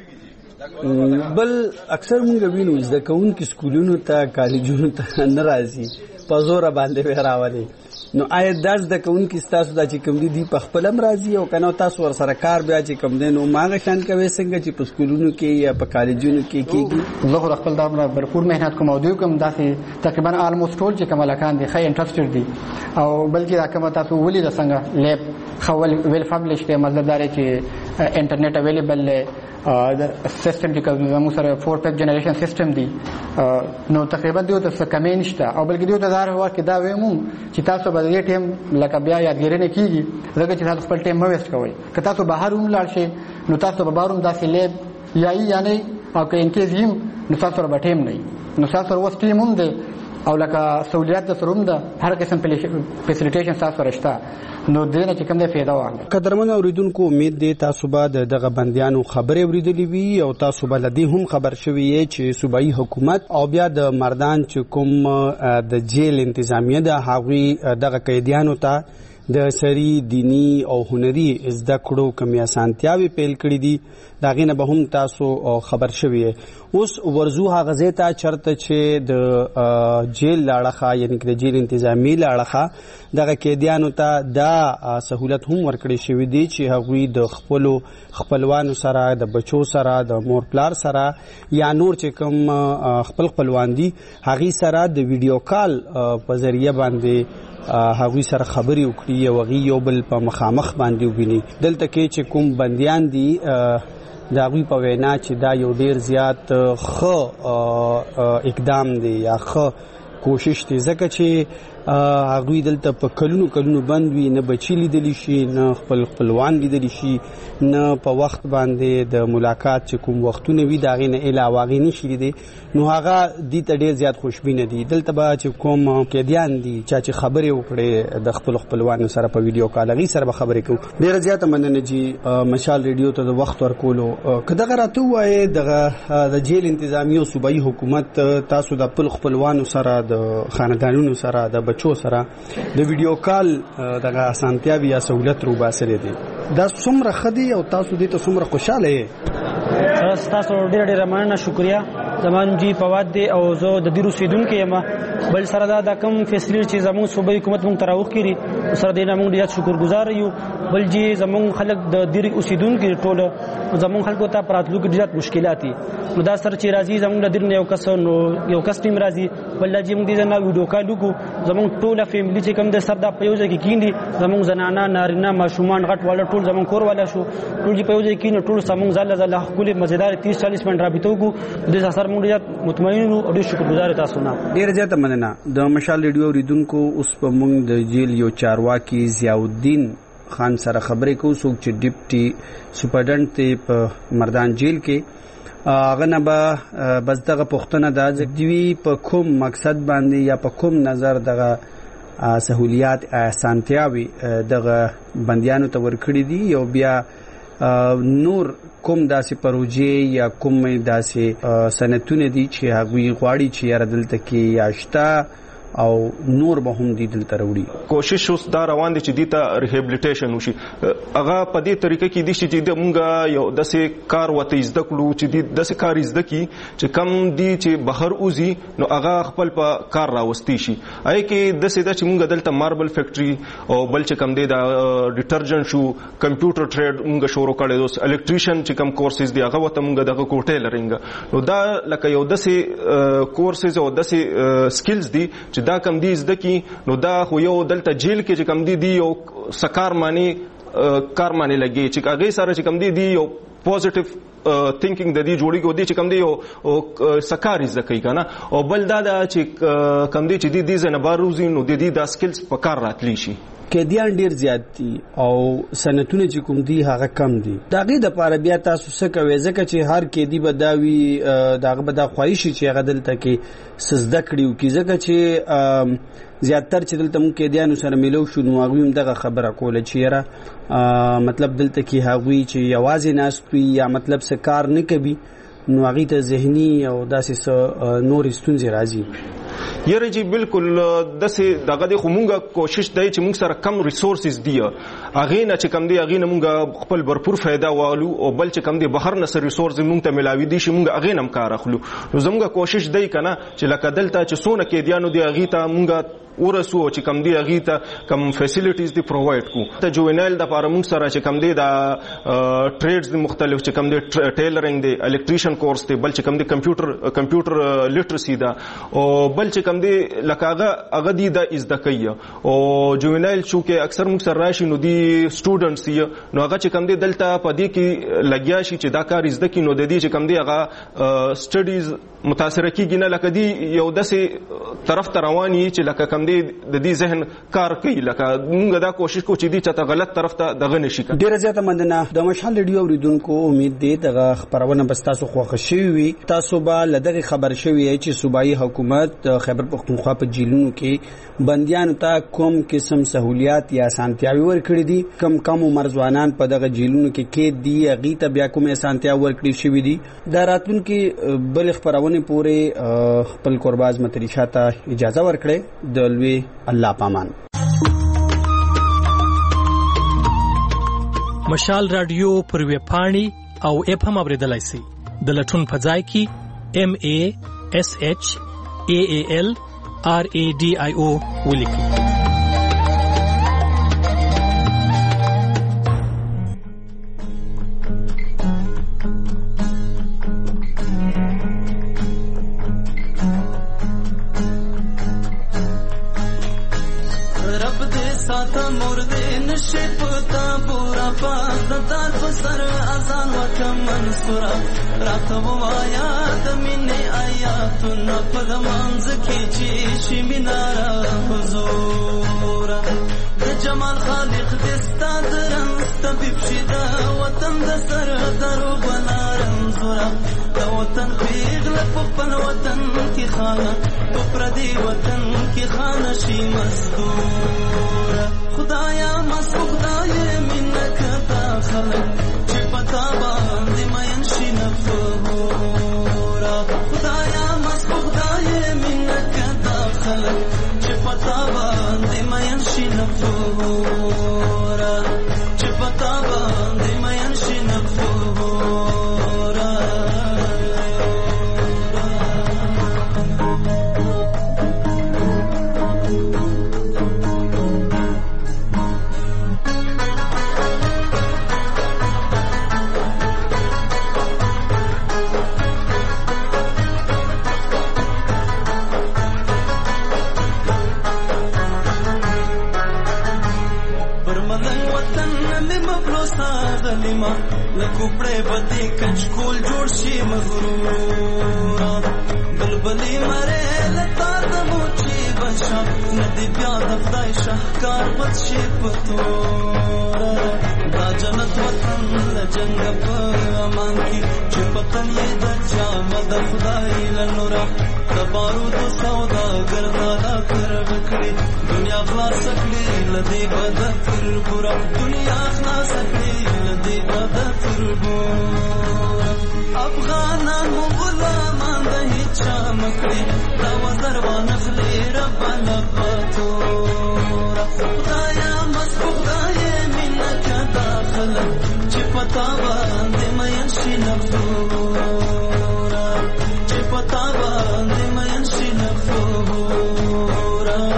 [SPEAKER 5] بل اکثر موږ وینو زده کوونکي سکولونو ته کالجونو ته نه راځي په زوره باندې به راولي. نو آیا دا زده کوونکي ستاسو دا چې کوم دي دی په خپل هم راځي او کنه تاسو ورسره کار بیا چې کوم دی نو ماغه شان کوي څنګه چې په سکولونو کې یا په کالجونو کې کېږي؟
[SPEAKER 11] زه خو خپل دا برپور مهنت کوم او دوی کوم داسې تقریبا آلموست ټول چې کوم لکان دي ښه انټرسټډ دي او بلکې دا کوم تاسو ولې د څنګه لیب خول ویل پبلش دی مطلب دا چې انټرنیټ اویلیبل دی د سیستم چې کوم سره فور پیک جنریشن سیستم دی نو تقریبا دیو ته څه کمی نشته او بلکې دیو ته دا وخت دا ویمو چې تاسو به دې ټیم لکه بیا یادګیري نه کیږي ځکه چې تاسو خپل ټیم مو ویسټ کوئ. که تاسو بهر هم لاړ شئ نو تاسو به بهر هم داسې لیب یا یا نه او که انکیز هم نو تاسو سره به ټیم نه نو تاسو سره اوس ټیم هم دی او لکه سہولیات د سره هم ده هر قسم فیسیلیټیشن تاسو سره شته نو دې نه چې کوم دی فایده واخلئ.
[SPEAKER 5] قدرمن اوریدونکو امید دی تاسو به دغه بندیانو خبرې اوریدلې وي او تاسو به له دې هم خبر شوي چې صوبایي حکومت او بیا د مردان چې کوم د جیل انتظامیه ده هغوی دغه قیدیانو ته د سری دینی او هنري زده کړو کومې اسانتیاوې پیل کړي دي د هغې نه به هم تاسو خبر شوي. اوس ورځو هغه ځای ته چېرته چې د جیل له اړخه یعنې که د جیل انتظامي له اړخه دغه قیدیانو ته دا سهولت هم ورکړی شوي دي چې هغوی د خپلو خپلوانو سره د بچو سره د مور پلار سره یا نور چې کوم خپل خپلوان دي هغوی سره د ویډیو کال په ذریعه باندې هغوی سره خبرې وکړي او هغوی یو بل په مخامخ باندې وویني. دلته کې چې کوم بندیان دي د هغوی په وینا چې دا یو ډېر زیات ښه اقدام دی یا ښه کوشش دی ځکه چې هغوی دلته په کلونو کلونو بند وي نه بچي لیدلی شي نه خپل خپلوان لیدلی شي نه په وخت باندې د ملاقات چې کوم وختونه وي د هغې نه علاوه هغې نشي لیدی نو هغه دې ته ډېر زیات خوشبینه دي. دلته به چې کوم قیدیان دي چا چې خبرې وکړې د خپلو خپلوانو سره په ویډیو کال هغې سره به خبرې کوو. ډېره زیاته مننه جي مشال ریډیو ته د وخت ورکولو. که دغه راته ووایې دغه د جیل انتظامي او صوبایي حکومت تاسو د خپلو خپلوانو سره د خاندانونو سره د بچو سره د ویډیو کال دغه اسانتیاوې یا سهولت روباسلې دي دا څومره ښه دي او تاسو دې ته څومره خوشحاله یې؟
[SPEAKER 12] تاسو ډېره ډېره مننه شکریه. زما نوم جي فواد دی او زه د دیر اوسېدونکی یم بل سره دا د کم فیسلیټ چې زموږ صوبایي حکومت موږ تراوخ کړي سره د موږ ډیر شکرګزار یو. بل چې زموږ خلک د دیر اوسیدونکو ټول زموږ خلکو ته پراتلو کې ډیر مشکلات دي. نو دا سره چې راځي زموږ د دیر نه یو کس نو یو کس ټیم راځي بل چې موږ دې نه ویډیو کال وکړو زموږ ټول فیملی چې کوم د سر د پيوځي کې کیندي زموږ زنانه نارینه ماشومان غټ والا ټول زموږ کور والا شو ټول چې پيوځي کې ټول زموږ زله زله خپل مزیدار تیس چالیس منټ رابطه وکړو د سر موږ ډیر مطمئن او ډیر شکرګزار تاسو نه.
[SPEAKER 5] ډیر زیاته مننه. د مشال ریډیو ریدونکو اوس په موږ د جیل یو چارواکي ضیاءالدین خان سره خبرې کوو څوک چې ډیپټي سپرډنټ دی په مردان جیل کې. هغه نه به بس دغه پوښتنه دا ځکوي په کوم مقصد باندې یا په کوم نظر دغه سہولیات اسانتیاوي دغه بندیانو ته ورکړي دي یو بیا نور کوم داسې پروژې یا کوم داسې سنتونه دي چې هغوی غواړي چې یاره دلته کې یاشته او نور به هم دي دلته راوړي.
[SPEAKER 13] کوشش اوس دا روان دي چې دې ته ریهابلیټیشن وشي. هغه په دې طریقه کې دي چې د مونږه یو داسې کار وته زده کړو چې د داسې کار زده کی چې کم دي چې بهر اوزي نو هغه خپل په کار راوستي شي. آی کې داسې د چې مونږ دلته ماربل فیکټري او بل چې کم دی دا ډیټرجنټ شو کمپیوټر ټریډ مونږ شروع کړی دوس الکتریشن چې کم کورسز دی هغه وته مونږ دغه کوټه لرنګ نو دا لکه یو داسې کورسز او داسې سکلز دي چې دا کم دي زده کی نو دا خو یو دلته جیل کې چې کم دي دی یو سکار معنی کار معنی لګي چې هغه سره چې کم دي دی یو پوزټیو تھینکینګ د دې جوړیږي او دې چې کم دی یو سکار زده کوي کنه او بل دا چې کم دي چې دې دې زنه باروزي نو د دې دا سکلز په کار راتلی شي.
[SPEAKER 5] کېدیان ډیر زیات دي او سنتونه چې کوم دي هغه کم دي. دا غي د پاره بیا تاسو څه کوي ځکه چې هر کېدی بداوي داغه بدا خواهش چې هغه دلته کې سزده کړیو کی ځکه چې زیاتره چې دلته مونږ کېدیانو سره ملو شو نو هغه هم دغه خبره کوله چې را مطلب دلته کې هغوی چې یوازې ناستوي یا مطلب څه کار نه کوي نو هغه ته ذهني او داسې نور ستونزې راځي.
[SPEAKER 13] یره جی بالکل دسه دغه د خمونګه کوشش دی چې موږ سره کم ریسورسز دی اغه نه چې کم دی اغه نه موږ خپل برپور فائدہ والو او بل چې کم دی بهر نه سر ریسورس موږ ته ملاوي دي چې موږ اغه نم کار اخلو نو زموږ کوشش دی کنه چې لکه دلته چې سونه کې دیانو دی اغه ته موږ ورسو چې کم دی اغه ته کم فیسیلیټیز دی پرووایډ کو ته جوینل د لپاره موږ سره چې کم دی دا ټریډز مختلف چې کم دی ټیلرینګ دی الکتریشن کورس دی بل چې کم دی کمپیوټر کمپیوټر لیټرسي دا او بل چې کم دی لکه هغه هغه دی د ازده کوي او جوینل شو کې اکثر موږ سره راشي نو دی سټوډنټس دی نو هغه چې کم دی دلته په دې کې لګیا شي چې دا کار ازده کی نو د دې چې کم دی هغه سټډیز متاثر کیږي نه لکه دی یو داسې طرف ته رواني چې لکه کم دی د دې ذهن کار کوي لکه موږ دا کوشش کوو چې دی چې غلط طرف ته دغه نشي.
[SPEAKER 5] ډیره زیاته مننه. د مشال ریډیو اوریدونکو امید دی دغه خبرونه بس تاسو خوښ شوي وي. تاسو به لدغه خبر شوي چې صوبایي حکومت خیبر پختونخوا په جیلونو کې بندیانو ته کوم قسم سہولیات یا اسانتیاوي ورکړي دي کم کم عمر ځوانان په دغه جیلونو کې کې دي هغه ته بیا کوم اسانتیا ورکړي شوي دي. د راتلونکي بل خبرونه پورې خپل قرباز متریشا ته اجازه ورکړي د لوی الله پامان.
[SPEAKER 14] مشال رادیو پر وی پاڼي او اپ هم اوریدلای شي د لټون په ځای کې ام ا اس اچ ا ا ال ار ا ډي آی او ولیکي.
[SPEAKER 10] خپلو ساغلیما لکوپړې بدې کچکول جوړ شي مغرورا بلبلې مرې لتا د موچي بشا ندی بیا د خدای شهکار بد شي پتورا دا جنت وطن لجنګ په امان کې چې پتن یې د جامه د خدای لنورا د بارود سودا ګرځادا کر وکړي دنیا خلاص کړي لدی بد تر ګورا دنیا خلاص کړي لدی بد تر ګورا افغانان مو غلامان د هیڅ مکړي دا وزر وانخلي ربنا پتورا خدایا مسخدای مینا کا داخله چې پتا باندې مې شي نفورا چې پتا باندې مې شي نفورا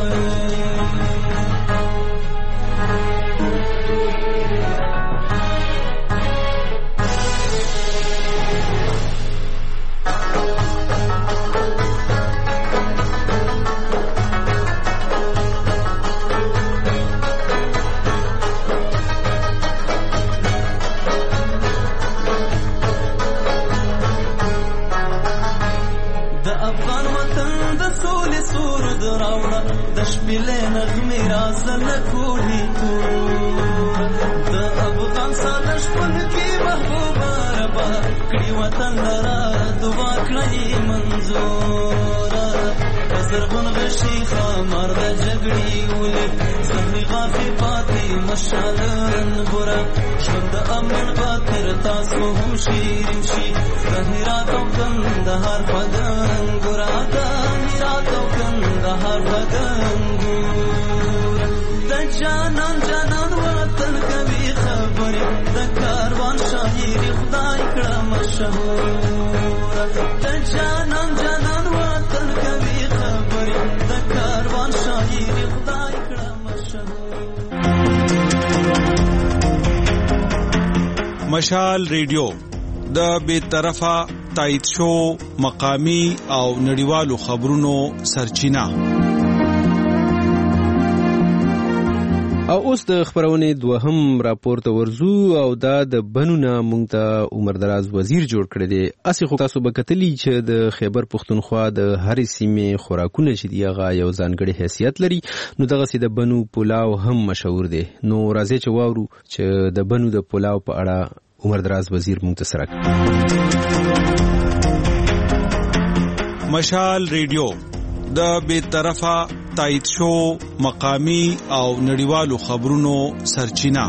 [SPEAKER 10] شپېلې نغمې رازل کولی تو د افغان ساده شپن کې محبوبه ربا کړي وطن لرا دعا کړي منظوره زرغون غشي خمر د جګړې ولې زخمي غافي پاتې مشالن ګوره ژوند د امن خاطر تاسو هم شیرین شي د هرات او کندهار پدن ګوره د هرات او کندهار پدن ګوره د جانان جانان وطن کوي خبرې د کاروان شاعر خدای کړه مشهور د جانان جانان وطن کوي خبرې د کاروان شاعر خدای کړه مشهور.
[SPEAKER 7] مشال ریډیو د بے طرفه تایید شو مقامی او نړیوالو خبرونو سرچینه.
[SPEAKER 1] او اوس د خبرونه دوهم راپورته ورزو او دا د بنونه مونږ ته عمر دراز وزیر جوړ کړی دی. اسی خو تاسو به کتلی چې د خیبر پښتونخوا د هرې سیمې خوراکونه چې دی هغه یو ځانګړی حیثیت لري، نو دغه سي د بنو پلاو هم مشهور دی. نو راځي چې واورو چې د بنو د پلاو په اړه عمر دراز وزیر مونږ ته سره
[SPEAKER 7] مشال ریډیو د بے طرفه تایید شو مقامی او نړیوالو خبرونو سرچینه.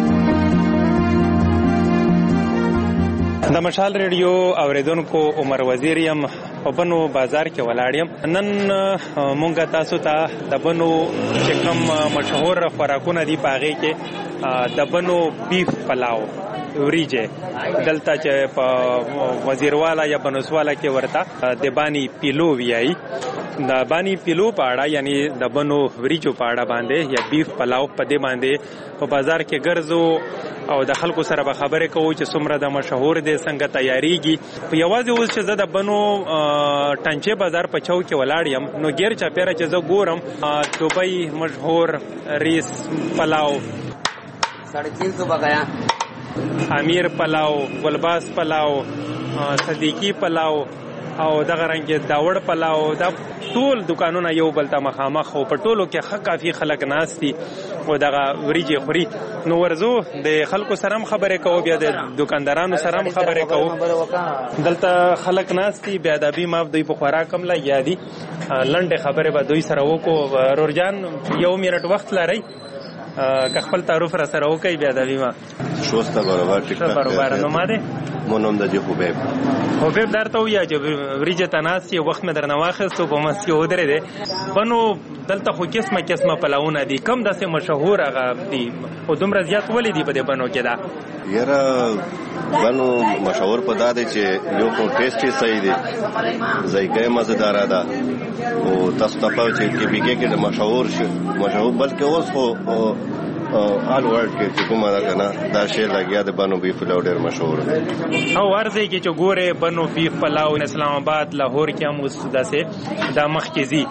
[SPEAKER 15] د مشال ریډیو اوریدونکو عمر وزیر یم په بنو بازار کې ولاړ یم. نن مونږ تاسو ته د بنو چې کوم مشهور خوراکونه دي په هغې کې د بنو بیف پلاو وریجه دلته چې په وزیروالا یا بنوسوالا کې ورته د بانی پیلو ویایي. د بانی پیلو په اړه یعنی د بنو وریجو په اړه باندې یا بیف پلاو په دې باندې په بازار کې ګرځو او د خلکو سره به خبرې کوو چې څومره د مشهور دی څنګه تیاریږي. په یوازې اوس چې زه د بنو ټنچې بازار په چوک کې ولاړ یم نو غیر چاپیره چې زه ګورم دوبۍ مشهور ریس پلاو
[SPEAKER 16] ساڑھے تین سو بغایا
[SPEAKER 15] امیر پلاو گلباس پلاو صدیقی پلاو او دغه رنګ داوړ پلاو دا ټول دکانونه یو بل ته مخامخ او په ټولو کې ښه کافي خلک ناستي او دغه وریجې خوري. نو ورزو د خلکو سره خبرې کوو بیا د دکاندارانو سره خبرې کوو. دلته خلک ناستي بیا د ابي ماف دوی په خوراک هم لګیا دي. لنډه خبرې به دوی سره وکړو. رورجان یو منټ وخت لري که خپل تعارف را سره وکړي بیا د ابي ما
[SPEAKER 17] شوسته برابر ټیک
[SPEAKER 15] برابر نو ماده
[SPEAKER 17] مونږ د جې حبیب
[SPEAKER 15] حبیب درته ویا چې وریجه تناسي وخت مې درنه واخستو په مسکی ودرې ده. بنو دلته خو قسمه قسمه پلاونه دي کم داسې مشهور هغه دي او دومره زیات ولې دي په دې بنو کې دا
[SPEAKER 17] یاره بنو مشهور په دا دی چې یو خو ټیسټي صحیح دی ذایقه مزیدار ده او تاسو ته په چې کې بیګه کې مشهور شي مشهور بلکې اوس خو آل ورلد کې چې کومه ده کنه دا شی لګیا د بنو بیف پلاو ډېر مشهور دی.
[SPEAKER 15] او ورځي کې چې ګوره بنو بیف پلاو اسلام آباد لاهور کې هم اوس داسې دا مخ کې زی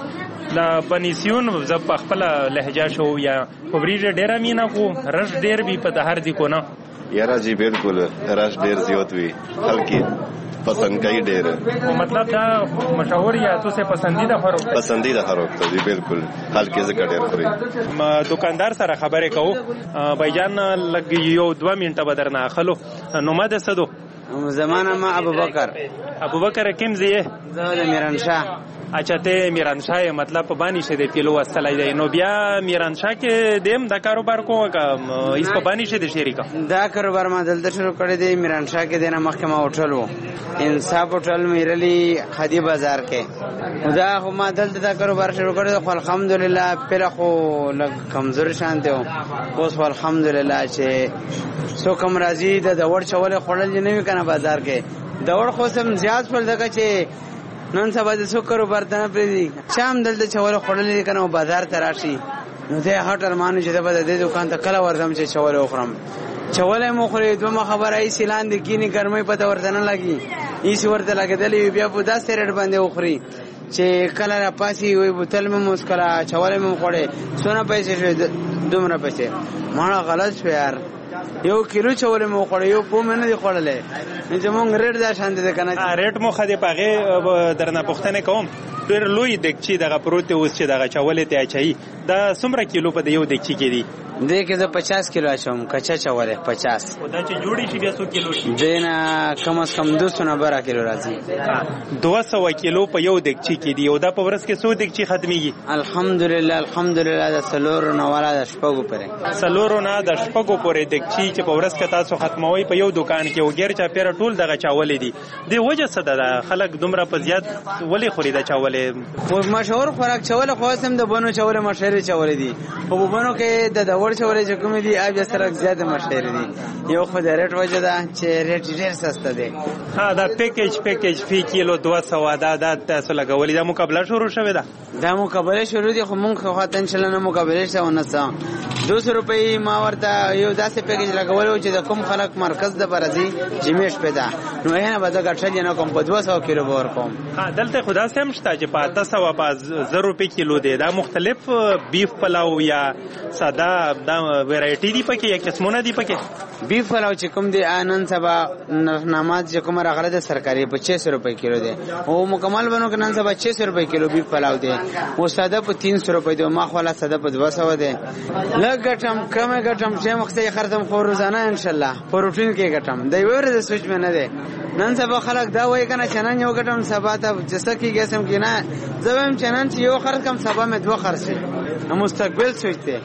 [SPEAKER 15] لا بنیسیون ز په خپل لهجه شو یا خبريږي ډېر مینا کو رش ډېر بي په هر دي کو نه
[SPEAKER 17] یاره جی بالکل رش ډېر زیات وي خلک پسند کوي ډېر
[SPEAKER 15] مطلب دا مشهور یا تو سے پسندیدہ فروخت
[SPEAKER 17] پسندیدہ فروخت دی بالکل خلک زګ ډېر خوري
[SPEAKER 15] دکاندار سره خبرې کوو بایجان لګ یو دوه منټه بدرنه اخلو نو ما د سدو
[SPEAKER 18] زمانہ ما ابوبکر
[SPEAKER 15] ابوبکر کوم زیه
[SPEAKER 18] زه د میرانشاه
[SPEAKER 15] اچھا ته میرانشاه مطلب په بانی شه د کیلو واستلای دی نو بیا میرانشاه کې دیم د کاروبار کو اس په بانی شه د شریکا
[SPEAKER 18] دا کاروبار ما دلته شروع کړی دی میرانشاه کې دینه مخکې ما هوټل وو انصاف هوټل میرلی خدی بازار کې دا خو ما دلته دا کاروبار شروع کړی خو الحمدلله پر خو لږ کمزور شانته و اوس الحمدلله چې سو کم راضی د وړ چول خړل نه وی کنه بازار کې د وړ خو سم زیات پر دغه چې نن سبا د سکرو برتنه پریدي شام دلته چول خړلې کنه بازار ته راشي نو ده هټر مانو چې د دې دکان ته کله ورځم چې چول وخورم چول مو خوري دوه خبره ای سیلان د کینی ګرمۍ پته ورتنه لګي ایس ورته لګیدلې بیا په داسې ریټ باندې وخوري چې کله را پاسي وي بوتل مې مسکلا چول مې خوړې سونه پیسې شو دومره پیسې ما غلط شو یار یو کیلو چول مو خوړې یو په منه دی خوړلې چې مونږ ریټ دا شان دي کنه
[SPEAKER 15] ریټ مو خدي پاغه درنه پښتنه کوم ډېر لوی دکچی دغه پروت اوس چې دغه چولې ته اچي دا څومره کیلو په یو دکچی کې دي
[SPEAKER 18] دې کې زه پچاس کیلو اچوم کچا چولې پچاس
[SPEAKER 15] او دا چې جوړی شي بیا څو کیلو شي
[SPEAKER 18] دینا کم از کم دو سو نه بارا کیلو راځي
[SPEAKER 15] دوه سوه کیلو په یو دکچی کې دي او دا په ورځ کې څو دکچی ختميږي
[SPEAKER 18] الحمدلله الحمدلله د سلور نو والا د شپږو پرې
[SPEAKER 15] سلور نه د شپږو پرې دکچی چې په ورځ کې تاسو ختموي په یو دکان کې وګیر چا پیر ټول دغه چاولې دي دی وجه څه ده خلک دومره په زیات ولی خوري دا چاولې
[SPEAKER 18] خو مشهور خوراک چاول خو سم د بنو چاول مشهور چاول دي په بنو کې د دور چاول چې کوم دي اب سره زیات مشهور دي یو خو د ریټ وجه ده چې ریټ ډیر سسته دي
[SPEAKER 15] ها دا پیکیج پیکیج فی کیلو دوه سوه دا د تاسو لګولې دا مقابله شروع شوه دا
[SPEAKER 18] دا مقابله شروع دي خو مونږ خو ان شاء الله نه مقابله شته ونه څه دو سو روپۍ ما ورته یو داسې پیکیج لګولو چې د کوم خلک مرکز د برازي جمیش پیدا نو هنه به دا ګټل نه کوم په دوه سوه کیلو ور کوم
[SPEAKER 15] ها دلته خدا سم شته چې په تاسو سو په زر روپۍ کیلو دی دا مختلف بیف پلاو یا ساده دا ویرایټی دی پکې یا قسمونه دی پکې
[SPEAKER 18] بیف پلاو چې کوم دی آنن سبا نماز چې کوم راغله د سرکاري په छह सौ روپۍ کیلو دی او مکمل بنو کنن سبا छह सौ روپۍ کیلو بیف پلاو دی او ساده په तीन सौ روپۍ دی ما خو لا ساده په دو سو دی لګټم کم ګټم چې مخته خرڅم خو روزانه ان شاء الله پروتین کې ګټم دی ور د سوچ مې نه دی نن سبا خلک دا وایي کنه چې نن یو ګټم سبا ته جسه کې قسم کې نه زبم چنن چې یو خرڅ کم سبا مې دوه خرڅ مستقبل سوچته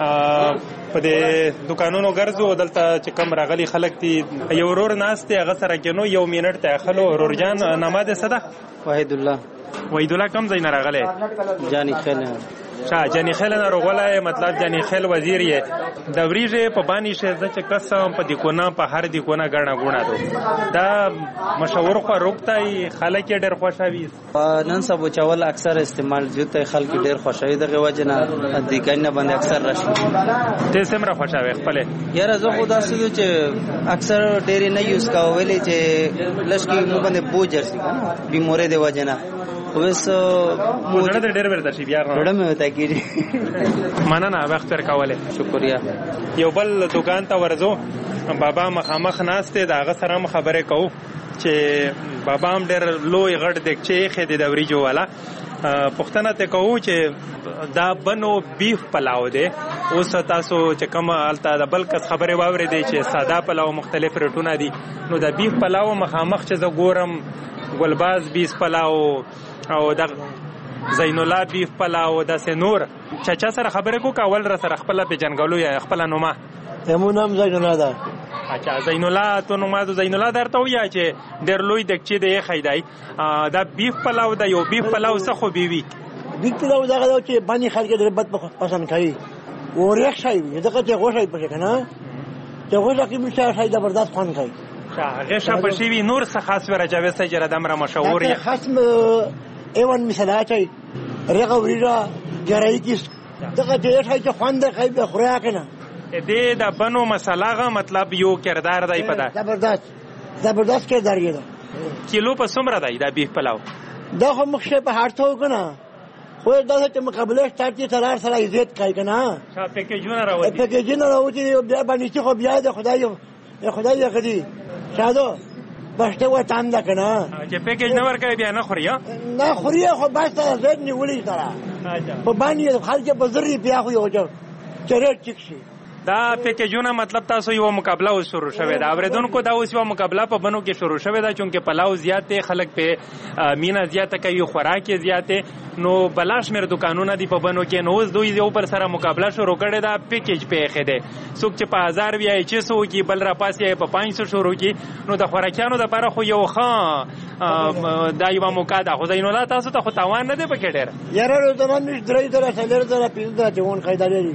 [SPEAKER 15] په دې دکانونو ګرځو دلته چې کم راغلي خلک دي یو ورور ناشته هغه سره کینو یو منټ ته خلو ورورجان نماز صدا
[SPEAKER 18] وحید الله
[SPEAKER 15] وحید الله کم ځای نه راغله
[SPEAKER 18] جانی خل
[SPEAKER 15] شاه جانی خل نه رغوله مطلب جانی خل وزیر یې د وریجه په بانی شه د چې قسم په دې کونه په هر دې کونه غاڼه غونه دو دا مشهور خو روکتای خلک ډېر خوشاوي
[SPEAKER 18] نن سبا چاول اکثر استعمال جوته خلک ډېر خوشاوي دغه وجنه د کینه باندې اکثر راشي
[SPEAKER 15] ته سمره خوشاوي خپل
[SPEAKER 18] یاره زه خدا سره چې اکثر ډېر نه یوز کاوه چې لشکې مو باندې بوجر شي کنه بیموره دی وجنه وسو
[SPEAKER 15] موږ ډېر ورته شي بیا
[SPEAKER 18] ډېر مې وتا کیږي
[SPEAKER 15] مننه وخت تر کوله
[SPEAKER 18] شکریا
[SPEAKER 15] یو بل دکان ته ورزو بابا مخامخ ناشته دا غ سره خبره کو چې بابا هم ډېر لوی غټ دک چې خې د وریجو والا پښتنه ته کوو چې دا بنو بیف پلاو دی اوس تاسو چې کوم الته د بلکس خبره واوري دی چې ساده پلاو مختلف رټونه دي نو دا بیف پلاو مخامخ چې زه ګورم ګلباز بیس پلاو او د زین الله بیف پلاو د سنور چچا سره خبره کو کاول را سره خپل په جنګلو یا خپل نوما
[SPEAKER 19] همو نام زین الله ده
[SPEAKER 15] اچھا زین الله تو نوما د زین الله درته ویا چې ډېر لوی دکچې دی خیدای دا بیف پلاو دا یو بیف پلاو څه خو بیوی
[SPEAKER 19] بیف پلاو دا غواړي چې باندې خلک ډېر بد پسند کوي ورېخ شي دغه چې غوښه پکې کنه چې غوښه کې مشه شي زبردست خوان کوي
[SPEAKER 15] هغه شپه شي نور څه خاص ورجاوي سره دمره مشهور
[SPEAKER 19] یا خاص ایوان مثلا چي رغه وريرا ګرای کیس دغه دې شي چې خوان د خیب خوراک نه
[SPEAKER 15] دې د بنو مسالغه مطلب یو کردار دی پدا
[SPEAKER 19] زبردست زبردست کردار دی
[SPEAKER 15] کیلو په څومره دی دا بیف پلاو
[SPEAKER 19] دا خو مخشه په هارته کنه خو دا چې مقابله سٹارټ کی سره سره عزت کوي کنه
[SPEAKER 15] شا پیکیجونه راوځي
[SPEAKER 19] پیکیجونه راوځي بیا باندې خو بیا د خدای خدای غدي شادو بشته و تام ده کنه
[SPEAKER 15] چې پیکیج نه ورکوي بیا نه خوري
[SPEAKER 19] نه خوري خو بس زید نیولې سره په باندې خلک په ذری بیا خو یو چرې ټیک شي
[SPEAKER 15] دا پیکیجونه مطلب تاسو یو مقابله اوس شروع شوه دا اوریدونکو دا اوس یو مقابله په بنو کې شروع شوه دا چونکه پلاو زیاته خلک په مینا زیاته کوي خوراک زیاته نو بلاش مر دکانونه دی په بنو کې نو اوس دوی یو پر سره مقابله شروع کړي دا پیکیج په خېده څوک چې په هزار وی چې سو کې بل را پاسې په پنځه سو شروع کی نو د خوراکیانو د لپاره خو یو ښه دا یو موقع ده خو زینو لا تاسو ته خو تاوان نه دی پکې ډېر
[SPEAKER 19] یاره زمان نش درې درې سلر درې پینځه درې جوون خیداري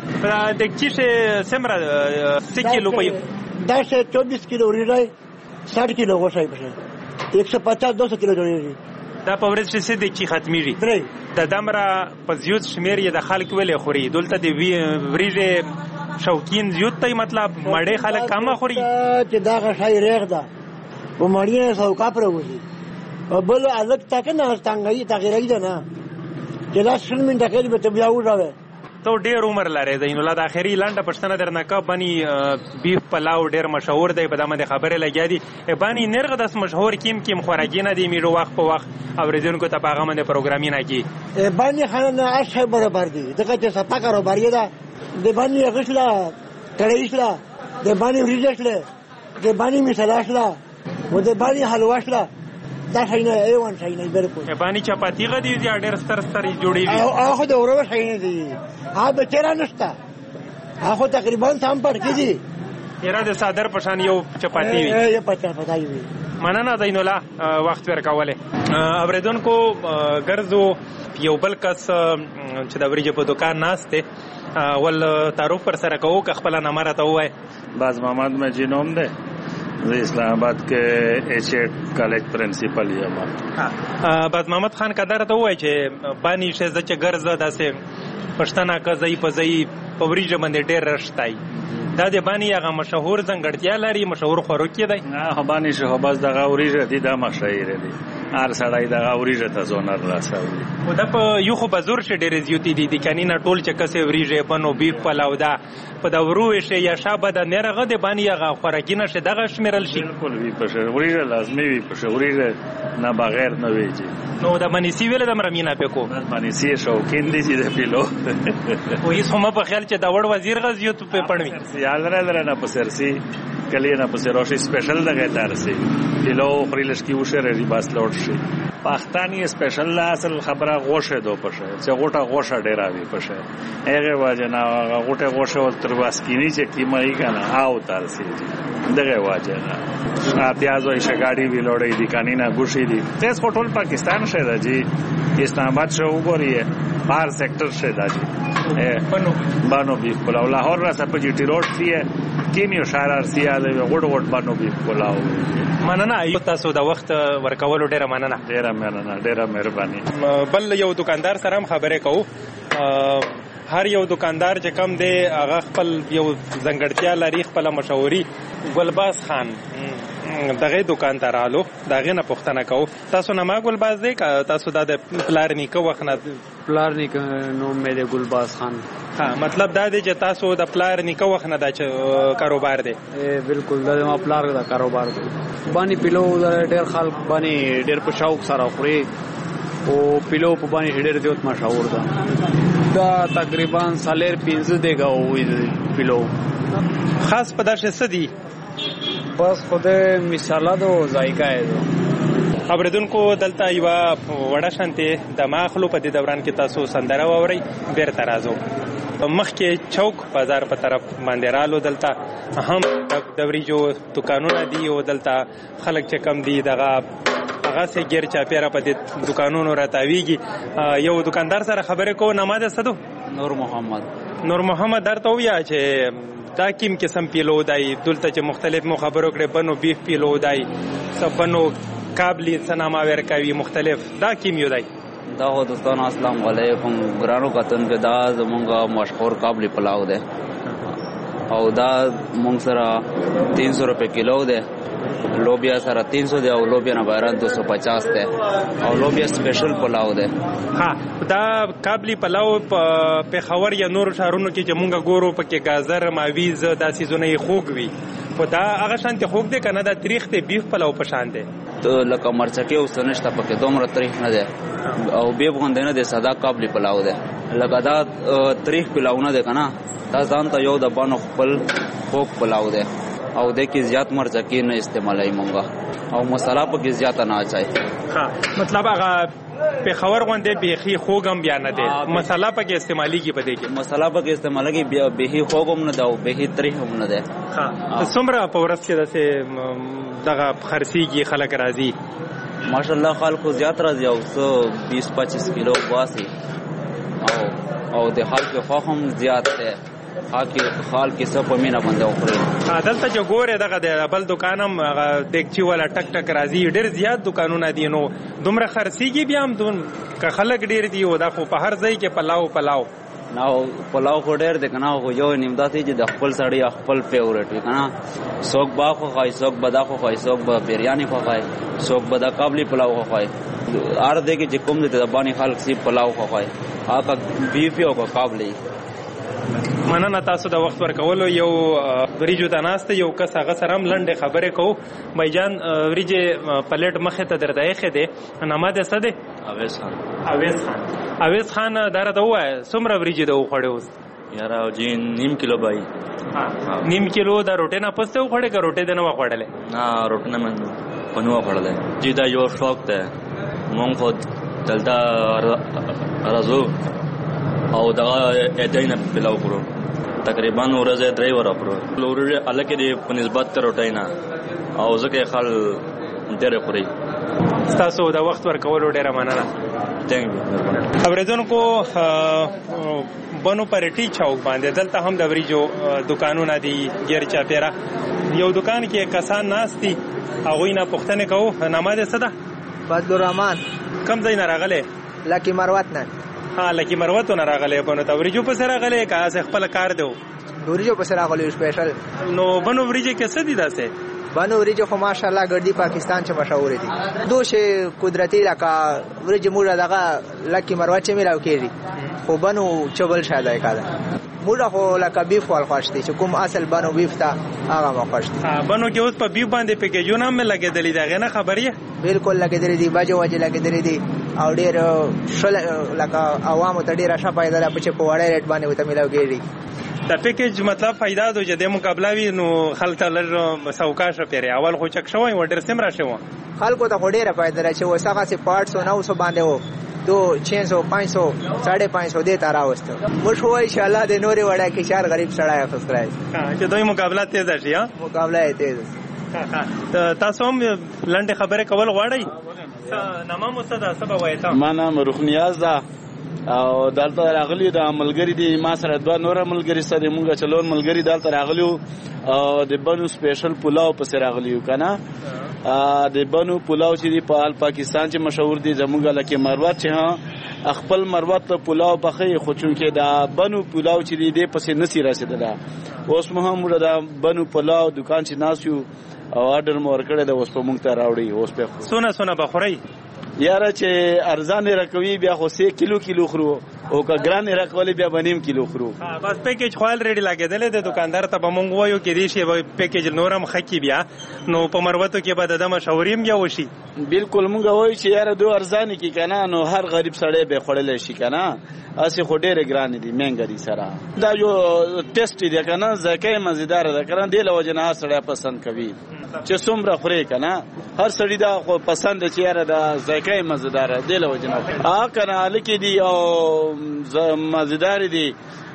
[SPEAKER 15] د کیسه سمره څه کیلو په
[SPEAKER 19] دا شه چوبیس کیلو ریړای साठ کیلو غوښه په एक सौ पचास दो सौ کیلو جوړیږي
[SPEAKER 15] دا په ورځ چې د کی ختميږي
[SPEAKER 19] درې
[SPEAKER 15] د دمره په زیات شمیر یې د خلک ولې خوري دلته د وریجه شوکین زیات ته مطلب مړې خلک کم خوري
[SPEAKER 19] چې دا غشای ریغ ده و مړې سو کا پروږي او بل الګ تک نه څنګه یې تغیرای ده نه چې لاس شل من دقیقې به بیا وځاوي
[SPEAKER 15] تو ډیر عمر لري زین الله د اخري لانډه پښتنه درنه کا بني بیف پلاو ډیر مشهور دی په دمه د خبره لګیا دي بني نرغه د مشهور کیم کیم خوراګینه دی میرو وخت په وخت اوریدونکو ته پیغام د پروګرامینه کی
[SPEAKER 19] بني خانه اشه برابر دي دغه چې صفه کاروبار یې ده د بني غشلا کړیشلا د بني ریجشله د بني مثالاشلا و د بني حلواشلا دا شینه ایوان شینه بالکل
[SPEAKER 15] بانی چپاتی غدي دي ډېر ستر ستر جوړیږي
[SPEAKER 19] او هغه د اورو شینه دي ها به چیرې نشته هغه تقریبا سم پر کیږي
[SPEAKER 15] یره د صادر پشان یو چپاتی وي
[SPEAKER 19] یو پچا پتاي وي
[SPEAKER 15] مننه دینو لا وخت ورکواله اوریدونکو ګرځو یو بل کس چې د وریجې په دکان ناشته ول تعارف پر سره کوو که خپل نامه راته وای
[SPEAKER 20] باز محمد مجینوم ده اسلام آباد کې ایچ ایټ کالج پرنسپل یم
[SPEAKER 15] باز محمد خان قدر ته وای چې بانی شه چې ګرځه داسې پښتنه کزای په ځای په وریجه باندې ډېر رښتای دا د بانی هغه مشهور ځنګړتیا لري مشهور خوراک دی
[SPEAKER 20] نه بانی شه بس دغه وریجه دي دا مشهور دي هر سړی دغه وریجه ته زونر راسوي
[SPEAKER 15] او دا په یو خو بزور شه ډېر زیاتی دي د کني نه ټول چې کسه وریجه بنو بیف پلاو دا په دا ورو شه یا شابه د نرغه د بانی هغه خوراکینه شه دغه شمیرل شي
[SPEAKER 20] بالکل وی په وریجه لازمي وي په وریجه نه بغیر نه ویږي
[SPEAKER 15] نو د منیسی ویل د مرمینه پکو
[SPEAKER 20] منیسی شوکین دي چې د پیلو
[SPEAKER 15] او هیڅ هم په خیال چې دا وړ وزیر غزیوت په پړوي
[SPEAKER 20] یاد را نه پسرسي کلی نه پسروشي سپیشل دغه تارسي پیلو خریلش کی وشه ری باس لوټ شي پاکستانی سپیشل لا اصل خبره غوشه دو پشه چې غوټه غوشه ډیره وی پشه هغه واجه نه غوټه غوشه ول تر واس کینی چې کیمای کنه او تارسي دغه واجه نه پیاز او شګاډي وی لوړې دي کانی نه ګوشي دي تیس هټول پاکستان شه راځي اسلام آباد شه وګورئ بار سیکٹر شه راځي
[SPEAKER 15] بنو
[SPEAKER 20] بانو بیف پلاو لاهور را سپ جی ټی روډ سی کینیو شارار سیاله غوډ غوډ بانو بیف پلاو
[SPEAKER 15] مننه ایو تاسو د وخت ورکولو ډیره مننه
[SPEAKER 20] ډیره مننه ډیره مهرباني
[SPEAKER 15] بل یو دکاندار سره هم خبرې کوو هر یو دکاندار چې کم دی هغه خپل یو ځنګړتیا لري خپل مشهوري ګلباز خان دغه دکان ته رالو دغه نه پوښتنه کوو تاسو نه ما ګلباز دی تاسو د پلار نیکه وخت نه
[SPEAKER 21] پلار نیکه نو مې د ګلباز خان
[SPEAKER 15] ها مطلب دا دی چې تاسو د پلار نیکه وخت نه د کاروبار دی
[SPEAKER 21] بالکل دا ما پلار دا کاروبار دی باندې پیلو ډېر خلک باندې ډېر په شوق سره خوري او پیلو په باندې ډېر زیات مشهور ده دا تقریبا سالر پنځه دیګه وې پیلو
[SPEAKER 15] خاص په داسې سدي
[SPEAKER 21] بس خوده مثاله دو ذایقه دو
[SPEAKER 15] اوریدونکو دلته یو وړه شانته د ماخلو په دوران کې تاسو سندره ووري بیرته راځو مخکې چوک بازار په طرف باندې رالو دلته هم د وریجو دکانونه دي او دلته خلک چې کم دي دغه هغه سه غیر چا پیرا په دې دکانونو راتاویږي یو دکاندار سره خبرې کو نماز صدو
[SPEAKER 21] نور محمد
[SPEAKER 15] نور محمد درته ویا چې دا کیم قسم پیلو دای دلته چې مختلف مو خبرو کړي بنو بیف پیلو دای سبنو قابلی سناما ورکوي مختلف دا کیم یو دای
[SPEAKER 22] دا هو دوستان السلام علیکم ګرانو کتن کې دا زمونږه مشهور قابلی پلاو ده
[SPEAKER 2] او دا مونږ سره تین سو روپے کیلو ده. لوبیا سره تین سو دی او لوبیا نه بهران دو سو پچاس دی او لوبیا سپیشل پلاو دی.
[SPEAKER 15] ها دا قابلی پلاو په پېښور یا نور ښارونو کې چې مونږ ګورو پکې گازر ماویز دا سیزونه یې خوږ وي خو دا هغه شانتي خوږ دی که نه دا تریخ دی بیف پلاو په شان دی
[SPEAKER 2] لکه مرچکې اوس نشته پکې دومره تریخ نه دی او بیف غوندې نه دی ساده قابلی پلاو دی لکه دا تریخ پلاو نه دی که نه دا ځان ته یو د بانو خپل خوږ پلاو دی او د کې زیات مرچکې نه استعمالوي مونږه او مساله پکې زیاته نه اچوي.
[SPEAKER 15] ها مطلب هغه پېښور غوندې بیخي خوږ هم بیا نه دی مساله پکې استعمالېږي په دې کې
[SPEAKER 2] مساله پکې استعمالېږي بیا بیخي خوږ هم نه دی او بیخي تریخ هم نه دی.
[SPEAKER 15] ها څومره په ورځ کې داسې دغه خرڅېږي خلک راځي؟
[SPEAKER 2] ماشاءالله خلکو زیات راځي او څه بیس پچیس کیلو باسي او او د خلکو خوښ هم زیات دی خاکی خال کې څه په مینا باندې وخوري.
[SPEAKER 15] دلته چې ګوره دغه د بل دکان هم هغه دیکچی والا ټک ټک راځي ډېر زیات دکانونه دي نو دومره خرڅېږي بیا هم دون که خلک ډېر دي او دا خو په هر ځای کې پلاو پلاو
[SPEAKER 2] نو پلاو خو ډېر دی که نه خو یو نیم داسې چې د خپل سړي خپل فیورټ وي که نه څوک با خوښوي څوک به دا خوښوي څوک به بریاني خوښوي څوک به د قابلي پلاو خوښوي هر ځای کې چې کوم دی د باندې خلک سي پلاو خوښوي هغه بیف او قابلي.
[SPEAKER 15] مننه تاسو د وخت ورکولو. یو وریجو ته ناسته یو کس هغه سره هم لنډې خبرې کوو. بایجان وریجې پلیټ مخې ته درته ایښې دی نامه دې څه دی؟
[SPEAKER 2] اویس خان.
[SPEAKER 15] اویس خان اویس خان دا راته ووایه څومره وریجې ده وخوړې اوس؟
[SPEAKER 2] یاره جی نیم کیلو بای.
[SPEAKER 15] نیم کیلو دا روټۍ نه پسته وخوړې که روټۍ دې نه وخوړلې؟
[SPEAKER 2] نه روټۍ نه مې په نه وخوړلی. جی دا یو شوق دی مونږ خو دلته راځو او دغه اته نه پلاو کړو تقریبا ورځې درې وره کړو لوري الکه دی په نسبت تر وټای نه او ځکه خل ډېر خوري.
[SPEAKER 15] تاسو د وخت ورکولو ډېره مننه.
[SPEAKER 2] ثانک یو.
[SPEAKER 15] اوریدونکو بنو پرټی چوک باندې دلته هم د وریجو دکانونه دي غیر چاپیرا یو دکان کې کسان ناشتي هغوی نه پوښتنه کوو نامه دې څه ده؟
[SPEAKER 22] فضل الرحمن.
[SPEAKER 15] کوم ځای نه راغلی؟
[SPEAKER 22] لکی مروت نه.
[SPEAKER 15] ها لکی مروت نه راغلی بنو ته وریجو پسې راغلی که هسې خپل کار دی؟
[SPEAKER 22] وریجو پسې راغلی سپیشل.
[SPEAKER 15] نو بنو وریجې کې څه دي داسې؟
[SPEAKER 22] بنو وریجې خو ماشاءالله ګردي پاکستان چې مشهور دي دوش قدرتي لکه وریجې موږ دغه لکی مروت چې میراو کېږي خو بنو چبل شاده کاده موږ خو لکه بیف وال خوښ دي چې کوم اصل بنو بیف ته هغه ما خوښ دي.
[SPEAKER 15] بنو کې اوس په بیف باندې پیکیجونه هم لګېدلي دي هغې نه خبر یې؟
[SPEAKER 22] بالکل لګېدلي دي بجې وجې لګېدلي دي او ډېر ښه لکه عوامو ته ډېره ښه فایده ده چې په وړی ریټ باندې ورته میلاو کېږي.
[SPEAKER 15] د پیکیج مطلب فایده ده چې د مقابله وي نو خلک ته لږ سوکاشه پیري اول خو چک شوی و ډېر سیم راشي و
[SPEAKER 22] خلکو ته خو ډېره فایده ده چې اوس هغسې په آټ سو نو سو باندې و دو چھ سو پانچ سو ساڑھے پانچ سو دې ته راوسته موږ وایو انشاءالله د نورې وړی کې چار غریب سړی اخیستی
[SPEAKER 15] چې دوی مقابله تیزه شي.
[SPEAKER 22] مقابله یې تیزه.
[SPEAKER 15] تاسو هم لنډې خبرې کول غواړئ؟ نامه مو څه ده څه به وایې ته؟
[SPEAKER 23] ما نام روح نیاز ده او دلته راغلی د ملګري دي ما سره دوه نور ملګري سره مونږ چلون ملګري دلته راغلیو او د بنو سپیشل پلاو پسې راغلیو کنه د بنو پلاو چې دی په پاکستان چې مشهور دي زموږ لکه مروت چې ها خپل مروت ته پلاو پخې خو چونکې دا بنو پلاو چې دی د پسې نسی رسیدله اوس مو هم د بنو پلاو دکان چې ناسیو او آرډر مو ورکړی د اوس په مونږ ته راوړي اوس په
[SPEAKER 15] سونه سونه بخوري
[SPEAKER 23] یاره چې ارزان راکوي بیا خو سه کیلو کیلو خورو او که ګران راکولي بیا بنیم کیلو خورو.
[SPEAKER 15] ها بس پیکیج خوال ریډي لګیدل د دکاندار ته به مونږ وایو کې دي شی پیکیج نورم خکی بیا نو په مروتو کې به د مشوریم بیا وشي.
[SPEAKER 23] بالکل مونږ وایو چې یاره دو ارزان کی کنه نو هر غریب سړی به خړل شي کنه اسی خو ډېر ګران دي مهنګ دي سره دا یو ټیسټ دی کنه ذکای مزیدار ده کنه د لوجنه سړی پسند کوي چې څومره خوري کنه هر سړی دا خو پسند چې یاره دا ذکای مزیدار دی لوجنه ا کنه لکه دی او مزیدار دي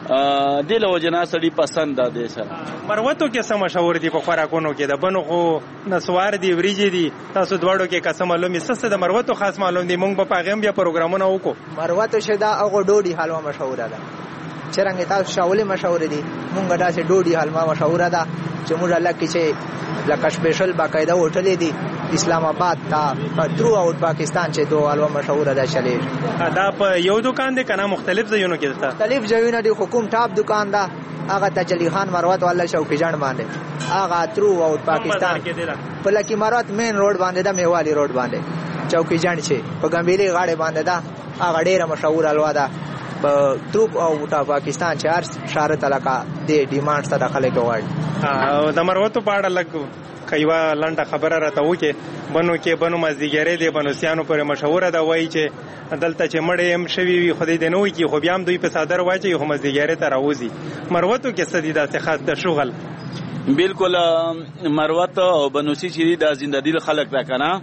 [SPEAKER 23] د لوجنه سړی پسند ده دي سره.
[SPEAKER 15] مروتو کې سم مشهور دي په خوراکونو کې د بنو خو نسوار دي وریجې دي تاسو دواړو کې قسم معلومي سسته د مروتو خاص معلوم دي مونږ په پاغم بیا پروګرامونه وکړو.
[SPEAKER 22] مروتو شدا او ډوډۍ حلوا مشهور ده چرنګ تاسو شاولې مشهور دي مونږ داسې ډوډۍ حلوا مشهور ده چې موږ لکه چې لکه سپیشل باقاعده هوټل دي اسلام آباد ته ترو اوټ پاکستان چې دوه الوا مشهور ده چلی
[SPEAKER 15] دا په یو دکان دی کنه مختلف ځایونو کې ده
[SPEAKER 22] مختلف ځایونه دی حکومت ټاپ دکان ده هغه تجلی خان مروت والا شوقي جان باندې هغه ترو اوټ پاکستان په لکی مروت مین روډ باندې ده میوالي روډ باندې چوکي جان چې په ګمبيلي غاړه باندې ده هغه ډیره مشهور الوا ده په ترو او پاکستان چې هر شارت علاقه دی ډیمانډ سره خلک غواړي
[SPEAKER 15] او د مروت په اړه لګ کایوا لنډه خبره راته وکي بنو کې بنو مزدیګری دی بنو سیانو پر مشهور ده وای چې دلته چې مړې هم شوی وي خدای دې نه وي کې خو بیا هم دوی په صدر واچي خو مزدیګری ته راوځي مروتو کې سدیدا څه خاص د شغل
[SPEAKER 23] بالکل مروت او بنوسی چې د زندګی خلک دا کنه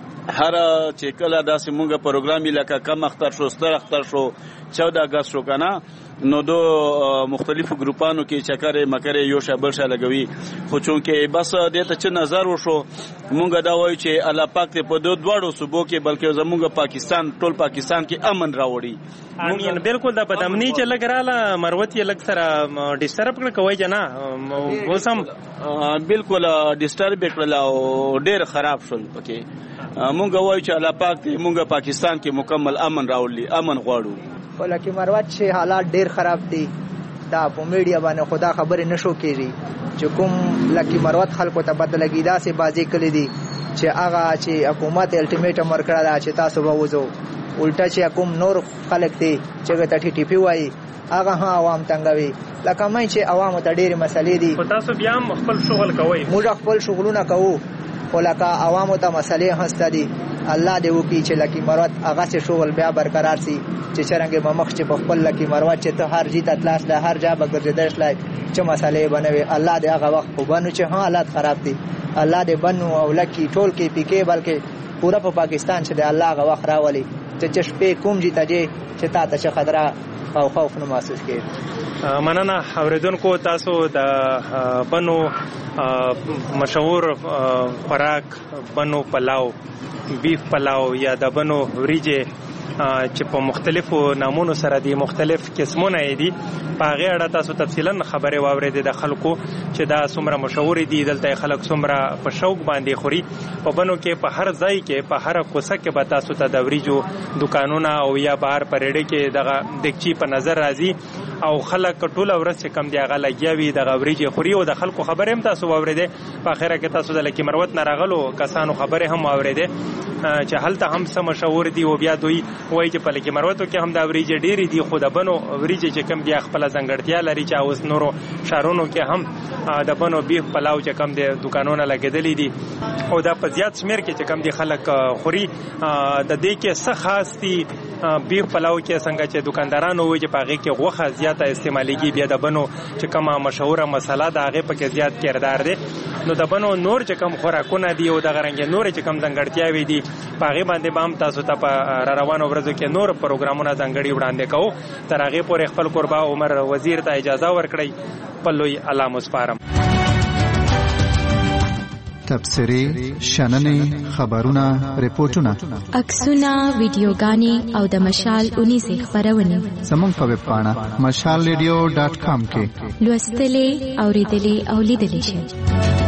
[SPEAKER 23] هر چې کله داسې مونږه پروګرامي لکه کم اختر شو ستر اختر شو چودہ اگست شو کنه نو دو مختلفو ګروپانو کې چکرې مکرې یو شابل شا لګوي خو چونکه بس دې ته چې نظر وشو مونږ دا وایو چې الله پاک ته په دوه دواړو صوبو کې بلکې زمونږ پاکستان ټول پاکستان کې امن راوړي
[SPEAKER 15] امین بالکل دا بدامنی چې لګراله مروت یې لګ سره ډیسټرب کړ کوي جنا اوسم
[SPEAKER 23] بالکل ډیسټرب کړل او ډېر خراب شول پکې مونږ وایو چې الله پاک ته مونږ پاکستان کې مکمل امن راوړي امن غواړو
[SPEAKER 22] ولکه مروت چې حالات ډیر خراب دي دا په میډیا باندې خدا خبرې نشو کېږي چې کوم لکه مروت خلکو ته پته لګی دا سه بازی کړی دي چې هغه چې حکومت الټیمیټم ورکړه دا چې تاسو به وځو الټا چې کوم نور خلک دي چې ته ټي ټي پی وایي هغه ها عوام تنګوي لکه مې چې عوام ته ډېری مسلې دي
[SPEAKER 15] تاسو بیا خپل شغل کوئ
[SPEAKER 22] موږ خپل شغلونه کوو ولکه عوام ته مسلې هسته دي الله دې وکړي چې لکه مروت هغه څه شغل بیا برقرار سي چې څنګه ممخ چې په خپل لکه مروت چې ته هر جیت اطلاس له هر جا بګرځیدل شلای چې مسلې بنوي الله دې هغه وخت په بنو چې ها حالات خراب دي الله دې بنو او لکه ټول کې پی کې بلکې پورا په پاکستان چې الله هغه وخت راولي چې چشپې کوم جیت اجي چې تا ته خطر او خوف نه محسوس کړي
[SPEAKER 15] مننه اوریدونکو تاسو د بنو مشهور خوراک بنو پلاو بیف پلاو یا د بنو وریجه چې په مختلفو نامونو سره دي مختلف قسمونه دي په هغه اړه تاسو تفصیلا خبره واورئ د خلکو چې دا څومره مشهور دي دلته خلک څومره په شوق باندې خوري په بنو کې په هر ځای کې په هر کوڅه کې به تاسو ته د وریجو دکانونه او یا بهر پرېړې کې دغه دکچی په نظر راځي او خلک ټول ورځ چې کم دی هغه لګیاوي د وریجې خوري او د خلکو خبره هم تاسو واورئ په اخره کې تاسو د لکی مروت نه راغلو کسانو خبره هم واورئ چې هلته هم سم مشهور دي او بیا دوی وایي چې په لکی مروتو کې هم د وریجې ډېری دي خو د بنو وریجې چې کم بیا خپل ځنګړتیا لري چې اوس نورو شهرونو کې هم د بنو بیف پلاو چې کم دي دکانونه لګېدلې دي او دا په زیات شمیر کې چې کم دي خلک خوري د دې کې څه خاص دي بیف پلاو کې څنګه چې دکاندارانو وایي چې په هغې کې غوښه زیاته استعمالیږي بیا د بنو چې کومه مشهوره مسله ده هغې پکې زیات کردار دی نو د بنو نور چې کوم خوراکونه دي او دغه رنګې نورې چې کوم ځانګړتیاوې دي په هغې باندې به هم تاسو ته په را روانو ورځو کې نور پروګرامونه ځانګړي وړاندې کوو تر هغې پورې خپل کوربه عمر وزیر ته اجازه ورکړئ خپل لوی الله مو سپارم
[SPEAKER 3] تبصرې شننې خبرونه ریپورتونه
[SPEAKER 4] عکسونه ویډیوګانې او د مشال اونیزې خپرونې
[SPEAKER 3] زموږ په ویب پاڼه مشال ریډیو ډاټ کام کې
[SPEAKER 4] لوستلې اوریدلې او لیدلې شئ